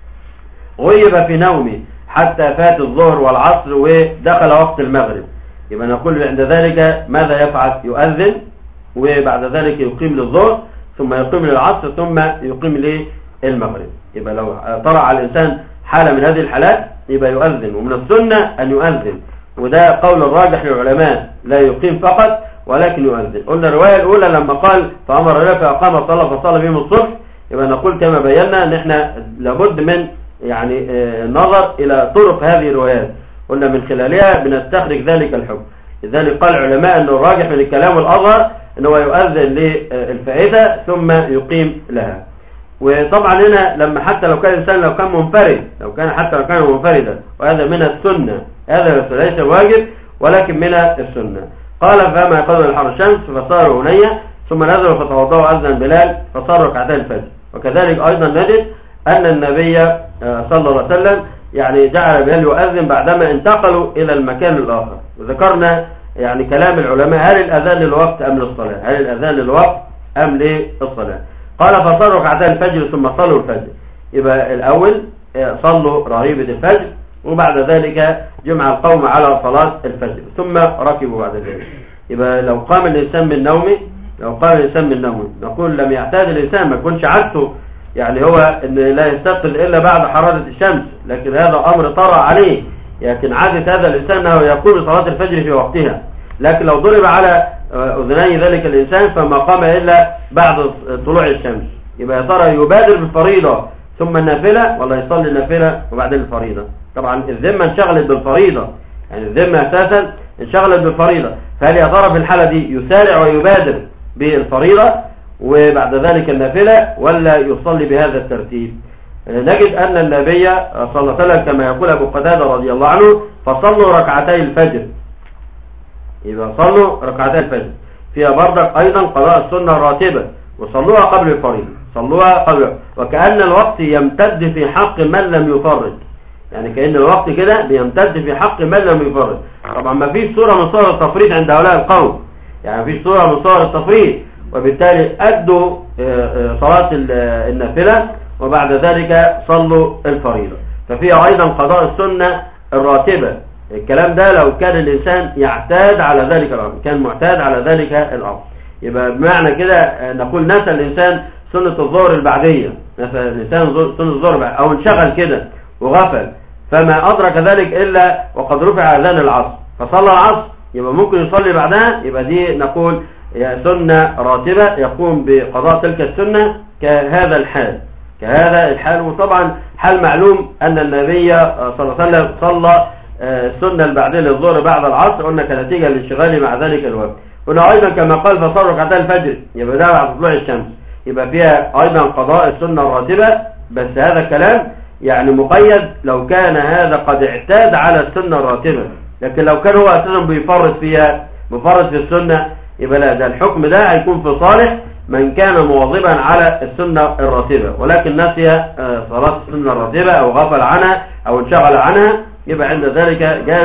غيب في نومه حتى فات الظهر والعصر ودخل وقت المغرب، يبقى نقول عند ذلك ماذا يفعل؟ يؤذن وبعد ذلك يقيم للظهر ثم يقيم للعصر ثم يقيم للمغرب. يبقى لو طرأ على الإنسان حالة من هذه الحالات يبقى يؤذن، ومن السنة أن يؤذن، وده قول الراجح للعلماء، لا يقيم فقط ولكن يؤذن. قلنا الرواية الأولى لما قال فأمر له فأقام الصلاة فصلى بهم الصبح، يبقى نقول كما بينا أن احنا لابد من يعني النظر إلى طرق هذه الروايات، قلنا من خلالها بنستخرج ذلك الحكم. لذلك قال العلماء أن الراجح من الكلام الأظهر أنه يؤذن للفائدة ثم يقيم لها. وطبعا هنا لما حتى لو كان الإنسان لو كان منفرد، لو كان حتى لو كان منفردا، وهذا من السنة، هذا ليس واجب ولكن من السنة. قال فما يقضي الحر الشمس فصاروا هنية ثم نزلوا فتوضأوا أذن بلال فصاروا ركعتي الفجر. وكذلك أيضا نجد أن النبي صلى الله عليه وسلم يعني جعل بلال يؤذن بعدما انتقلوا إلى المكان الآخر. وذكرنا يعني كلام العلماء هل الأذان للوقت أم للصلاة؟ هل الأذان للوقت أم للصلاة؟ قال فصلوا ركعتي الفجر ثم صلوا الفجر. يبقى الأول صلوا رغيبة الفجر وبعد ذلك جمع القوم على صلاة الفجر ثم ركبوا بعد ذلك. يبقى لو قام الإنسان من نومه لو قام الإنسان من نومه نقول لم يعتاد الإنسان، ما يكونش عادته يعني هو إن لا يستيقظ إلا بعد حرارة الشمس، لكن هذا أمر طرأ عليه، لكن عادة هذا الإنسان أنه يقوم صلاة الفجر في وقتها. لكن لو ضرب على أذني ذلك الإنسان فما قام إلا بعد طلوع الشمس، يبقى يا ترى يبادر بالفريضة ثم النافلة ولا يصلي النافلة وبعدين الفريضة؟ طبعا الذمة انشغلت بالفريضة، يعني الذمة أساسا انشغلت بالفريضة، فهل يا ترى في الحالة دي يسارع ويبادر بالفريضة وبعد ذلك النافلة ولا يصلي بهذا الترتيب؟ نجد أن النبي صلى الله عليه وسلم كما يقول أبو قتادة رضي الله عنه فصلوا ركعتي الفجر. يبقى صلوا ركعتي الفجر فيها برضك أيضا قضاء السنة الراتبة، وصلوها قبل الفريضة، صلوها قبل، وكأن الوقت يمتد في حق من لم يفرج، يعني كأن الوقت كده بيمتد في حق من لم يفرج. طبعا ما فيش صورة من صور التفريط عند هؤلاء القوم، يعني ما فيش صورة من صور التفريط، وبالتالي أدوا صلاة النافلة وبعد ذلك صلوا الفريضة، ففيها أيضا قضاء السنة الراتبة. الكلام ده لو كان الإنسان يعتاد على ذلك الأمر، كان معتاد على ذلك الأمر، يبقى بمعنى كده نقول نسى الإنسان سنة الظهر البعدية، نسى الإنسان سنة الظهر أو انشغل كده وغفل فما أدرك ذلك إلا وقد رفع أذان العصر فصلى العصر، يبقى ممكن يصلي بعدها، يبقى دي نقول سنة راتبة يقوم بقضاء تلك السنة كهذا الحال كهذا الحال. وطبعا حال معلوم أن النبي صلى الله عليه وسلم صلى السنة البعدية للظهر بعد العصر، قلنا كنتيجة للانشغال مع ذلك الوقت. هنا أيضا كما قال فصلوا ركعتي الفجر، يبقى ده بعد طلوع الشمس، يبقى فيها أيضا قضاء السنة الراتبة، بس هذا كلام يعني مقيد لو كان هذا قد اعتاد على السنة الراتبة، لكن لو كان هو أساسا بيفرط فيها مفرط في السنة يبقى لا، ده الحكم ده هيكون في صالح من كان مواظبا على السنة الراتبة ولكن نسي صلاة السنة الراتبة أو غفل عنها أو انشغل عنها، يبقى عند ذلك جاز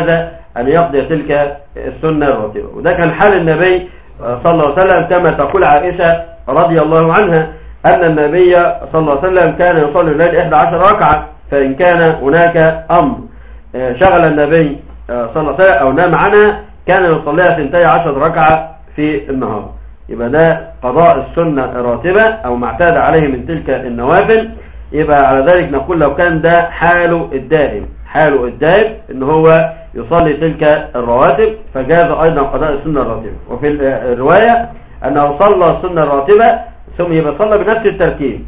أن يقضي تلك السنة الراتبة. وده كان حال النبي صلى الله عليه وسلم كما تقول عائشة رضي الله عنها أن النبي صلى الله عليه وسلم كان يصلي الليل إحدى عشر ركعة، فإن كان هناك أمر شغل النبي صلى الله عليه وسلم أو نام عنها كان يصليها اثنتي عشر ركعة في النهار. يبقى ده قضاء السنة الراتبة أو ما اعتاد عليه من تلك النوافل. يبقى على ذلك نقول لو كان ده حاله الدائم، حاله الدائم إن هو يصلي تلك الرواتب فجاز أيضا قضاء السنة الراتبة. وفي الرواية أنه صلى السنة الراتبة ثم يبقى صلى بنفس الترتيب،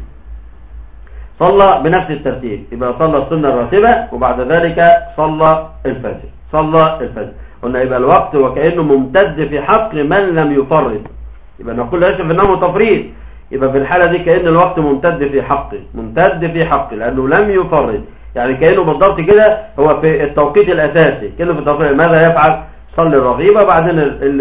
صلى بنفس الترتيب يبقى صلى السنة الراتبة وبعد ذلك صلى الفجر، صلى الفجر. قلنا يبقى الوقت وكأنه ممتد في حق من لم يفرط، يبقى نقول ليس في النوم تفريط، يبقى في الحالة دي كأن الوقت ممتد في حقه، ممتد في حقه لأنه لم يفرط، يعني كأنه بالضبط كده هو في التوقيت الأساسي، كأنه في التوقيت ماذا يفعل؟ صلي الرغيبة بعدين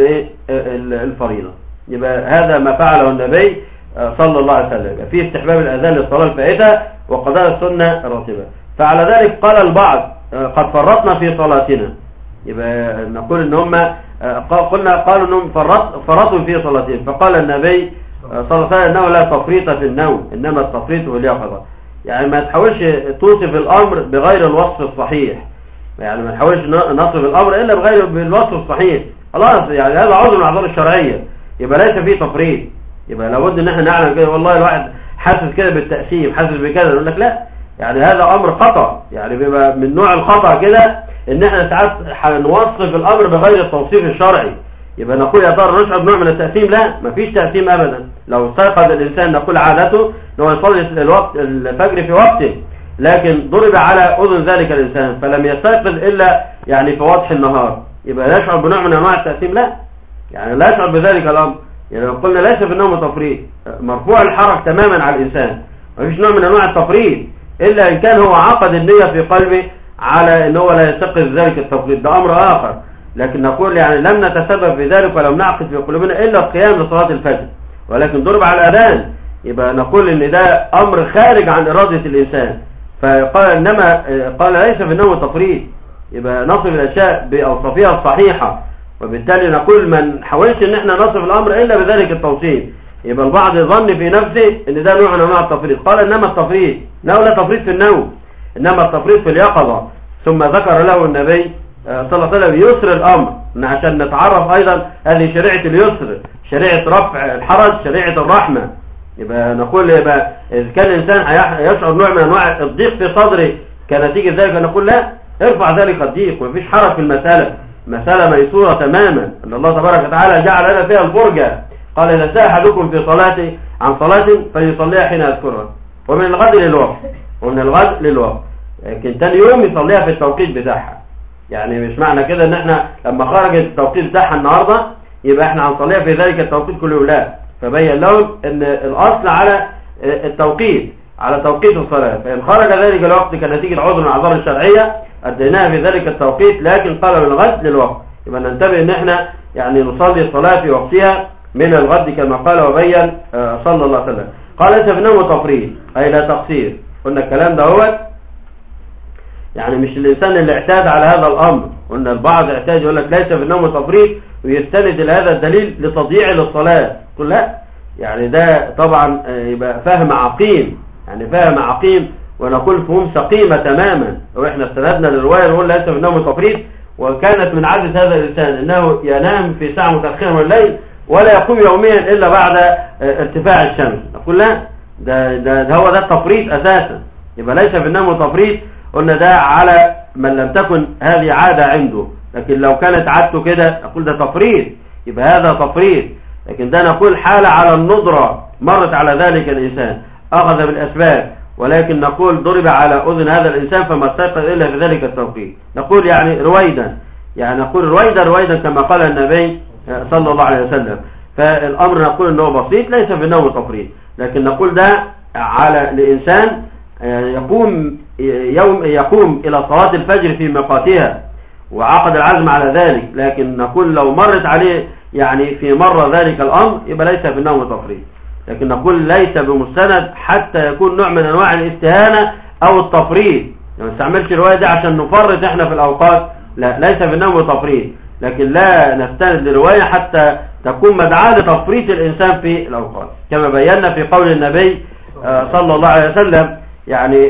الفريضة. يبقى هذا ما فعله النبي صلى الله عليه وسلم في استحباب الأذان للصلاة الفائتة وقضاء السنة الراتبة. فعلى ذلك قال البعض قد فرطنا في صلاتنا، يبقى نقول ان هم قلنا قالوا انهم فرط فرطوا في صلاتهم، فقال النبي صلى الله عليه وسلم انه لا تفريط في النوم انما التفريط في اليقظة. يعني ما تحاولش توصف الامر بغير الوصف الصحيح، يعني ما تحاولش نصف الامر الا بغير بالوصف الصحيح، خلاص يعني هذا عذر من الاعذار الشرعيه، يبقى ليس فيه تفريط. يبقى لابد ان احنا نعلم كده، والله الواحد حاسس كده بالتقسيم، حاسس بكذا، نقول لك لا، يعني هذا امر خطا، يعني بيبقى من نوع الخطا كده ان احنا ساعات هنوصف الامر بغير التوصيف الشرعي. يبقى نقول يا ترى نشعر بنوع من التقسيم؟ لا، مفيش تقسيم ابدا. لو استيقظ الانسان نقول عادته ان هو يصلي الوقت الفجر في وقته، لكن ضرب على اذن ذلك الانسان فلم يستيقظ الا يعني في وضح النهار، يبقى يشعر بنوع من انواع التقسيم؟ لا، يعني لا يشعر بذلك الامر. يعني لو قلنا ليس في النوم تفريط، مرفوع الحرج تماما على الانسان، مفيش نوع من انواع التفريط الا ان كان هو عقد النية في قلبه على ان هو لا يستيقظ ذلك التفريط، ده امر اخر. لكن نقول يعني لم نتسبب في ذلك ولم نعقد في قلوبنا الا القيام لصلاة الفجر، ولكن ضرب على الاذان، يبقى نقول ان ده امر خارج عن ارادة الانسان. فقال انما قال ليس في النوم تفريط، يبقى نصف الاشياء باوصافها الصحيحة، وبالتالي نقول ما نحاولش ان احنا نصف الامر الا بذلك التوصيف. يبقى البعض يظن في نفسه ان ده نوع من انواع التفريط، قال انما التفريط لا لا تفريط في النوم انما التفريط في اليقظة. ثم ذكر له النبي صلى الله عليه وسلم يسر الامر، عشان نتعرف ايضا هذه شريعة اليسر، شريعة رفع الحرج، شريعة الرحمة. يبقى نقول يبقى اذا كان الانسان يشعر نوع من انواع الضيق في صدره كنتيجة ذلك نقول لا، ارفع ذلك الضيق ومفيش حرج في المسألة، مسألة ميسورة تماما، ان الله تبارك وتعالى جعل لنا فيها الفرجة. قال اذا سأل احدكم في صلاة عن صلاة فليصليها حين يذكرها ومن الغد للوقت، ومن الغد للوقت، لكن تاني يوم يصليها في التوقيت بتاعها. يعني مش معنى كده ان احنا لما خرجت التوقيت بتاعها النهارده يبقى احنا هنصليها في ذلك التوقيت كل يوم، لا. فبين لهم ان الاصل على التوقيت، على توقيت الصلاة، فان خرج ذلك الوقت كنتيجة عذر من الاعذار الشرعية اديناها في ذلك التوقيت، لكن قال من الغد للوقت، يبقى ننتبه ان احنا يعني نصلي الصلاة في وقتها من الغد كما قال وبين صلى الله عليه وسلم. قال ليس في النوم تفريط اي لا تقصير. قلنا الكلام ده هو يعني مش الانسان اللي اعتاد على هذا الامر، قلنا البعض اعتاد يقول لك ليس في النوم تفريط ويستند الى هذا الدليل لتضييع للصلاة، قل لا، يعني ده طبعا يبقى فهم عقيم، يعني فهم عقيم، ونقول فهم سقيمة تماما. واحنا استندنا للرواية نقول ليس في النوم تفريط، وكانت من عادة هذا الانسان انه ينام في ساعة متأخرة من الليل ولا يقوم يوميا الا بعد ارتفاع الشمس، نقول لا، ده, ده, ده هو ده التفريط اساسا. يبقى ليس في النوم تفريط، قلنا ده على من لم تكن هذه عادة عنده، لكن لو كانت عادته كده نقول ده تفريط، يبقى هذا تفريط. لكن ده نقول حالة على الندرة مرت على ذلك الإنسان، أخذ بالأسباب، ولكن نقول ضرب على أذن هذا الإنسان فما استيقظ إلا في ذلك التوقيت، نقول يعني رويدا، يعني نقول رويدا رويدا كما قال النبي صلى الله عليه وسلم. فالأمر نقول أنه بسيط ليس في النوم تفريط، لكن نقول ده على الإنسان يقوم يوم يقوم إلى صلاة الفجر في ميقاتها وعقد العزم على ذلك، لكن نقول لو مرت عليه يعني في مرة ذلك الأمر يبقى ليس في النوم تفريط. لكن نقول ليس بمستند حتى يكون نوع من أنواع الاستهانة أو التفريط، يعني ما نستعملش الرواية دي عشان نفرط احنا في الأوقات لا، ليس في النوم تفريط، لكن لا نستند لرواية حتى تكون مدعاة لتفريط الإنسان في الأوقات، كما بينا في قول النبي صلى الله عليه وسلم يعني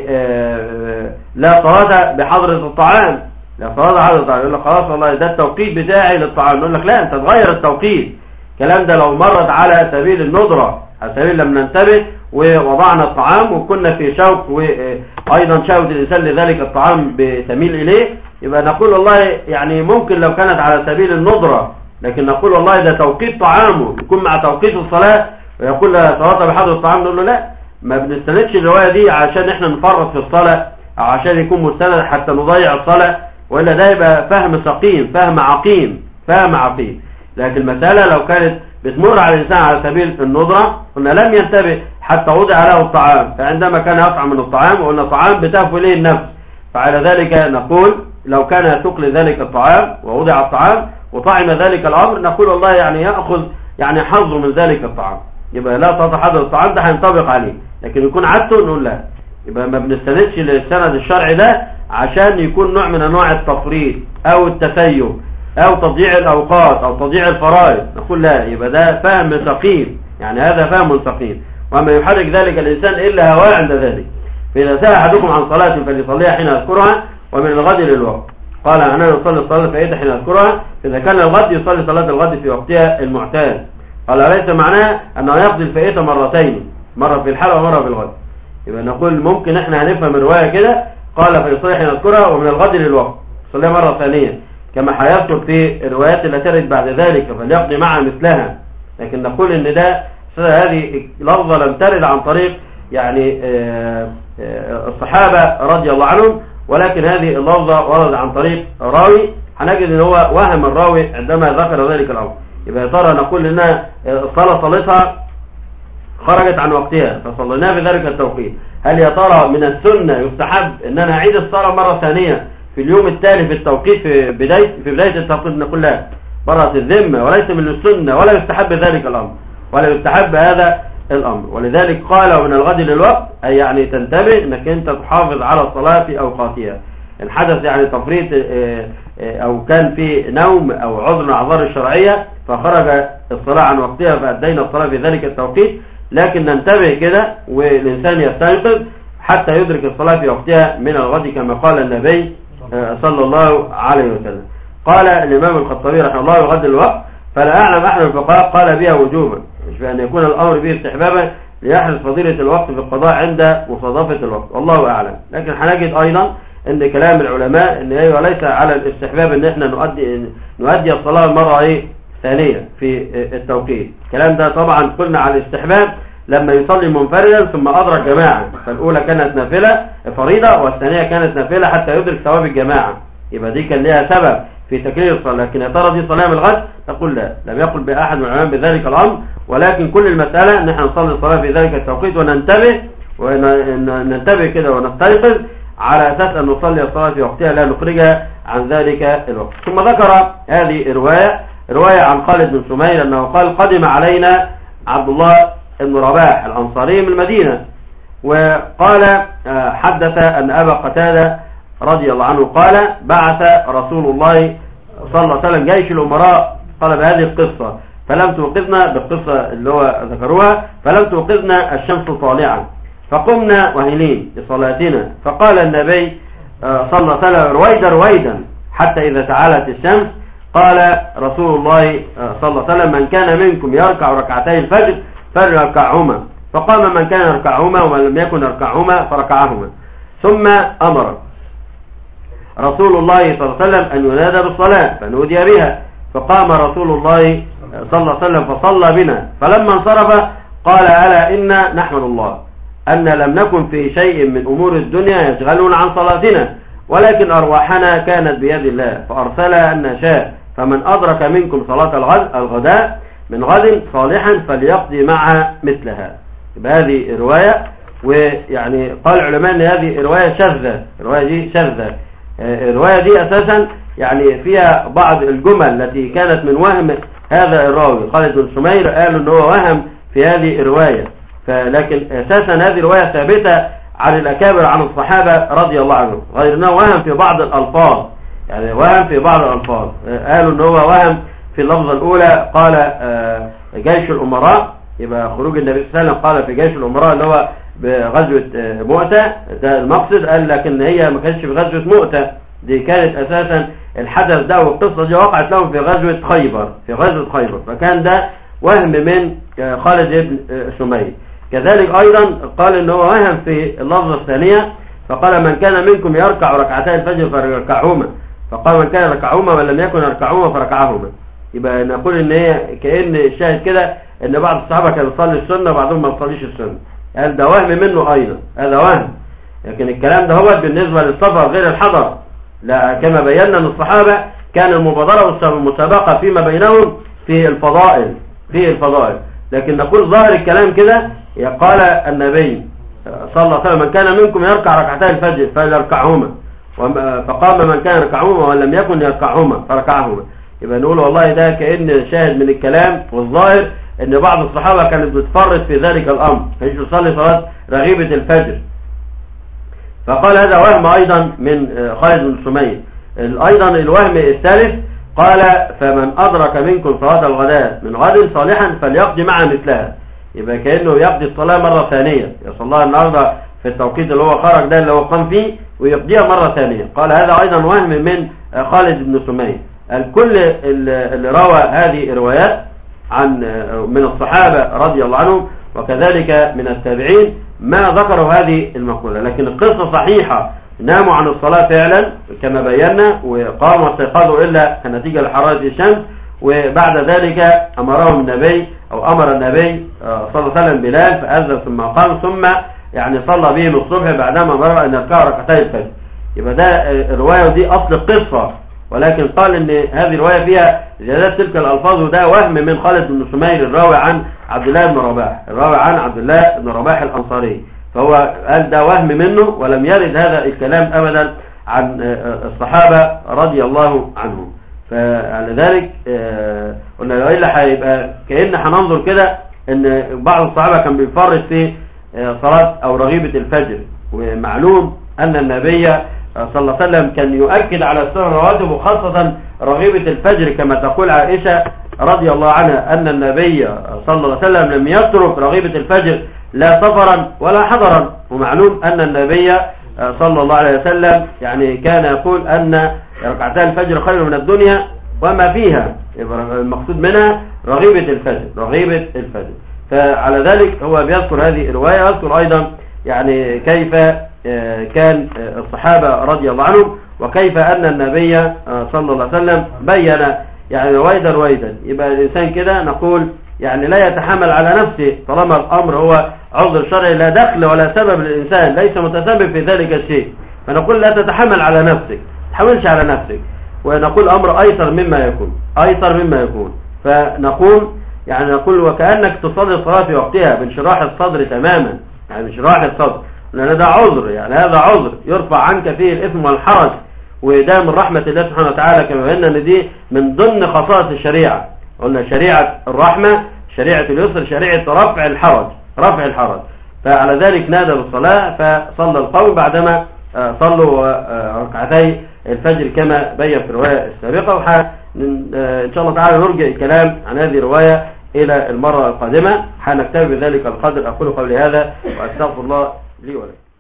لا صلاة بحضرة الطعام، لا صلاة بحضرة الطعام. يقول لك خلاص والله ده التوقيت بتاعي للطعام، يقول لك لا، أنت تغير التوقيت. الكلام ده لو مرت على سبيل الندرة، على سبيل لم ننتبه ووضعنا الطعام وكنا في شوق، وأيضا شهوة الإنسان لذلك الطعام بتميل إليه، يبقى نقول والله يعني ممكن لو كانت على سبيل الندرة، لكن نقول والله ده توقيت طعامه يكون مع توقيت الصلاة، ويقول صلاة بحضر الطعام، نقول له لا، ما بنستندش الرواية دي عشان احنا نفرط في الصلاة او عشان يكون مستند حتى نضيع الصلاة، وإلا ده يبقى فهم سقيم، فهم عقيم، فهم عقيم. لكن المسألة لو كانت بتمر على الإنسان على سبيل الندرة، قلنا لم ينتبه حتى وضع له الطعام، فعندما كان يطعم من الطعام وقلنا طعام بتهفو إليه النفس، فعلى ذلك نقول لو كان تقل ذلك الطعام ووضع الطعام وطعم ذلك الأمر، نقول والله يعني يأخذ يعني حظه من ذلك الطعام، يبقى لا تتحضر الطعام ده هينطبق عليه. لكن يكون عادته نقول لا، يبقى ما بنستندش للسند الشرعي ده عشان يكون نوع من انواع التفريط او التسيب او تضييع الاوقات او تضييع الفرائض، نقول لا، يبقى ده فهم سقيم، يعني هذا فهم سقيم، وما يحرك ذلك الانسان الا هواه عند ذلك. فاذا سأل احدكم عن صلاة فليصليها حين يذكرها ومن الغد للوقت. قال انا يصلي الصلاة الفائتة حين يذكرها، اذا كان الغد يصلي صلاة الغد في وقتها المعتاد. قال ليس معناه انه يقضي الفائتة مرتين، مرة في الحال ومرة في الغد. يبقى نقول ممكن احنا هنفهم الرواية كده، قال فيصلي حين يذكرها ومن الغد للوقت، صليها مرة ثانية، كما هيذكر في الروايات التي ترد بعد ذلك فليقضي معها مثلها. لكن نقول ان ده هذه لفظة لم ترد عن طريق يعني الصحابة رضي الله عنهم، ولكن هذه اللفظة ورد عن طريق راوي، هنجد ان هو وهم الراوي عندما ذكر ذلك الامر. يبقى ترى نقول انها الصلاة صلتها خرجت عن وقتها فصليناها في ذلك التوقيت، هل يا ترى من السنة يستحب ان انا اعيد الصلاة مرة ثانية في اليوم التالي في التوقيت في بداية في بداية التوقيت؟ نقول لا، برأت الذمة وليس من السنة، ولا يستحب ذلك الامر، ولا يستحب هذا الامر. ولذلك قال من الغد للوقت، اي يعني تنتبه انك انت تحافظ على الصلاة في اوقاتها. ان حدث يعني تفريط او كان في نوم او عذر من الاعذار الشرعية فخرج الصلاة عن وقتها فأدينا الصلاة في ذلك التوقيت، لكن ننتبه كده والإنسان يستيقظ حتى يدرك الصلاة في وقتها من الغد كما قال النبي صلى الله عليه وسلم. قال الإمام الخطابي رحمه الله يغد الوقت، فلا أعلم أحد الفقهاء قال بها وجوبا، مش بأن يكون الأمر به استحبابا ليحدث فضيلة الوقت في القضاء عند مصادفة الوقت، والله أعلم. لكن هنجد أيضا ان كلام العلماء ان هي ليس على الاستحباب ان احنا نؤدي نؤدي الصلاة المرة ايه ثانية في التوقيت. الكلام ده طبعا قلنا على الاستحباب لما يصلي منفردا ثم أدرك جماعة، فالأولى كانت نافلة فريضة والثانية كانت نافلة حتى يدرك ثواب الجماعة، يبقى دي كان لها سبب في تكرير الصلاة. لكن يا ترى دي صلاة من الغد؟ تقول لا، لم يقل بأحد من العلماء بذلك الأمر، ولكن كل المسألة ان احنا نصلي الصلاة في ذلك التوقيت وننتبه وننتبه كده ونستيقظ على أساس أن نصلي الصلاة في وقتها لا نخرجها عن ذلك الوقت. ثم ذكر هذه الرواية رواية عن خالد بن سمير أنه قال قدم علينا عبد الله بن رباح الأنصاري من المدينة، وقال حدث أن أبا قتادة رضي الله عنه قال بعث رسول الله صلى الله عليه وسلم جيش الأمراء، قال بهذه القصة فلم توقظنا بالقصة اللي هو ذكروها، فلم توقظنا الشمس طالعا فقمنا وهلين لصلاتنا، فقال النبي صلى الله عليه وسلم رويدا رويدا حتى إذا تعالت الشمس، قال رسول الله صلى الله عليه وسلم من كان منكم يركع ركعتي الفجر فليركعهما، فقام من كان يركعهما ومن لم يكن يركعهما فركعهما، ثم أمر رسول الله صلى الله عليه وسلم أن ينادى بالصلاة فنودي بها، فقام رسول الله صلى الله عليه وسلم فصلى بنا، فلما انصرف قال ألا إنا نحمد الله أن لم نكن في شيء من أمور الدنيا يشغلون عن صلاتنا، ولكن أرواحنا كانت بيد الله فأرسلها أن شاء، فمن أدرك منكم صلاة الغد الغداء من غد صالحا فليقضي معها مثلها. بهذه الرواية، ويعني قال العلماء أن هذه رواية شاذة، الرواية دي شاذة، الرواية دي أساسا يعني فيها بعض الجمل التي كانت من وهم هذا الراوي خالد بن سمير، قالوا أنه وهم في هذه الرواية، فلكن أساسا هذه الرواية ثابتة عن الأكابر عن الصحابة رضي الله عنهم، غير أنه وهم في بعض الألفاظ يعني وهم في بعض الألفاظ. قالوا ان هو وهم في اللفظة الأولى، قال جيش الأمراء، يبقى خروج النبي صلى الله عليه وسلم قال في جيش الأمراء اللي هو بغزوة مؤتة، ده المقصد. قال لكن هي ما كانتش في غزوة مؤتة، دي كانت أساسا الحدث ده والقصة دي وقعت لهم في غزوة خيبر، في غزوة خيبر، فكان ده وهم من خالد بن سمية. كذلك أيضا قال إن هو وهم في اللفظة الثانية، فقال من كان منكم يركع ركعتي الفجر فيركعهما، فقال من كان يركعهما ولم يكن يركعهما فركعهما. يبقى نقول إن هي كأن الشاهد كده إن بعض الصحابة كان يصلي السنة وبعضهم ما يصليش السنة، قال ده وهم منه أيضا، هذا وهم. لكن الكلام ده هو بالنسبة للسفر غير الحضر، لا كما بينا ان الصحابة كان المبادرة والمسابقة فيما بينهم في الفضائل، في الفضائل. لكن نقول ظاهر الكلام كده، قال النبي صلى الله عليه وسلم من كان منكم يركع ركعتي الفجر فليركعهما، فقام من كان يركعهما ولم يكن يركعهما فركعهما. يبقى نقول والله ده كأن شاهد من الكلام، والظاهر ان بعض الصحابة كانت بتفرط في ذلك الامر، كانت تصلي صلاة رغيبة الفجر. فقال هذا وهم أيضا من خالد بن سمية. أيضا الوهم الثالث قال فمن أدرك منكم صلاة الغداء من غد صالحا فليقضي معها مثلها. يبقى كأنه يقضي الصلاة مرة ثانية، يصليها النهاردة في التوقيت اللي هو خرج ده اللي هو قام فيه ويقضيها مرة ثانية. قال هذا أيضا وهم من خالد بن سمية. الكل اللي روى هذه الروايات عن من الصحابة رضي الله عنهم وكذلك من التابعين ما ذكروا هذه المقولة، لكن القصة صحيحة، ناموا عن الصلاة فعلا كما بينا وقاموا واستيقظوا إلا كنتيجة لحرارة الشمس، وبعد ذلك أمرهم النبي أو أمر النبي صلى الله عليه وسلم بلال فأذن ثم قام، ثم يعني صلى بهم الصبح بعدما أمر أن يركعوا ركعتي الفجر. يبقى ده الرواية دي أصل القصة، ولكن قال ان هذه الرواية فيها زيادات تلك الألفاظ، وده وهم من خالد بن سمية الراوي عن عبد الله بن رباح، الراوي عن عبد الله بن رباح الأنصاري. فهو قال ده وهم منه، ولم يرد هذا الكلام أبدا عن الصحابة رضي الله عنهم. فعلى ذلك قلنا إلا هيبقى كأن هننظر كده ان بعض الصحابة كان بيفرط في صلاة أو رغيبة الفجر، ومعلوم أن النبي صلى الله عليه وسلم كان يؤكد على السنن الرواتب وخاصة رغيبة الفجر، كما تقول عائشة رضي الله عنها أن النبي صلى الله عليه وسلم لم يترك رغيبة الفجر لا سفرا ولا حضرا. ومعلوم أن النبي صلى الله عليه وسلم يعني كان يقول أن ركعتي الفجر خير من الدنيا وما فيها، المقصود منها رغيبة الفجر، رغيبة الفجر. فعلى ذلك هو بيذكر هذه الرواية، يذكر أيضا يعني كيف كان الصحابة رضي الله عنهم وكيف أن النبي صلى الله عليه وسلم بين يعني رويدا رويدا. يبقى الإنسان كده نقول يعني لا يتحمل على نفسه طالما الأمر هو عذر شرعي لا دخل ولا سبب للإنسان، ليس متسبب في ذلك الشيء، فنقول لا تتحمل على نفسك، تحملش على نفسك، ونقول أمر أيسر مما يكون، أيسر مما يكون. فنقول يعني نقول وكأنك تصلي الصلاة في وقتها بانشراح الصدر تماما، يعني بانشراح الصدر، لأن ده عذر، يعني هذا عذر يرفع عنك فيه الإثم والحرج، وده من رحمة الله سبحانه وتعالى، كما قلنا ان دي من ضمن خصائص الشريعة. قلنا شريعة الرحمة، شريعة اليسر، شريعة رفع الحرج، رفع الحرج. فعلى ذلك نادى بالصلاة فصلى القوم بعدما صلوا ركعتي الفجر كما بين في الرواية السابقة. وإن شاء الله تعالى نرجع الكلام عن هذه الرواية إلى المرة القادمة، حنكتفي بذلك القدر. أقول قولي هذا وأستغفر الله لي ولكم.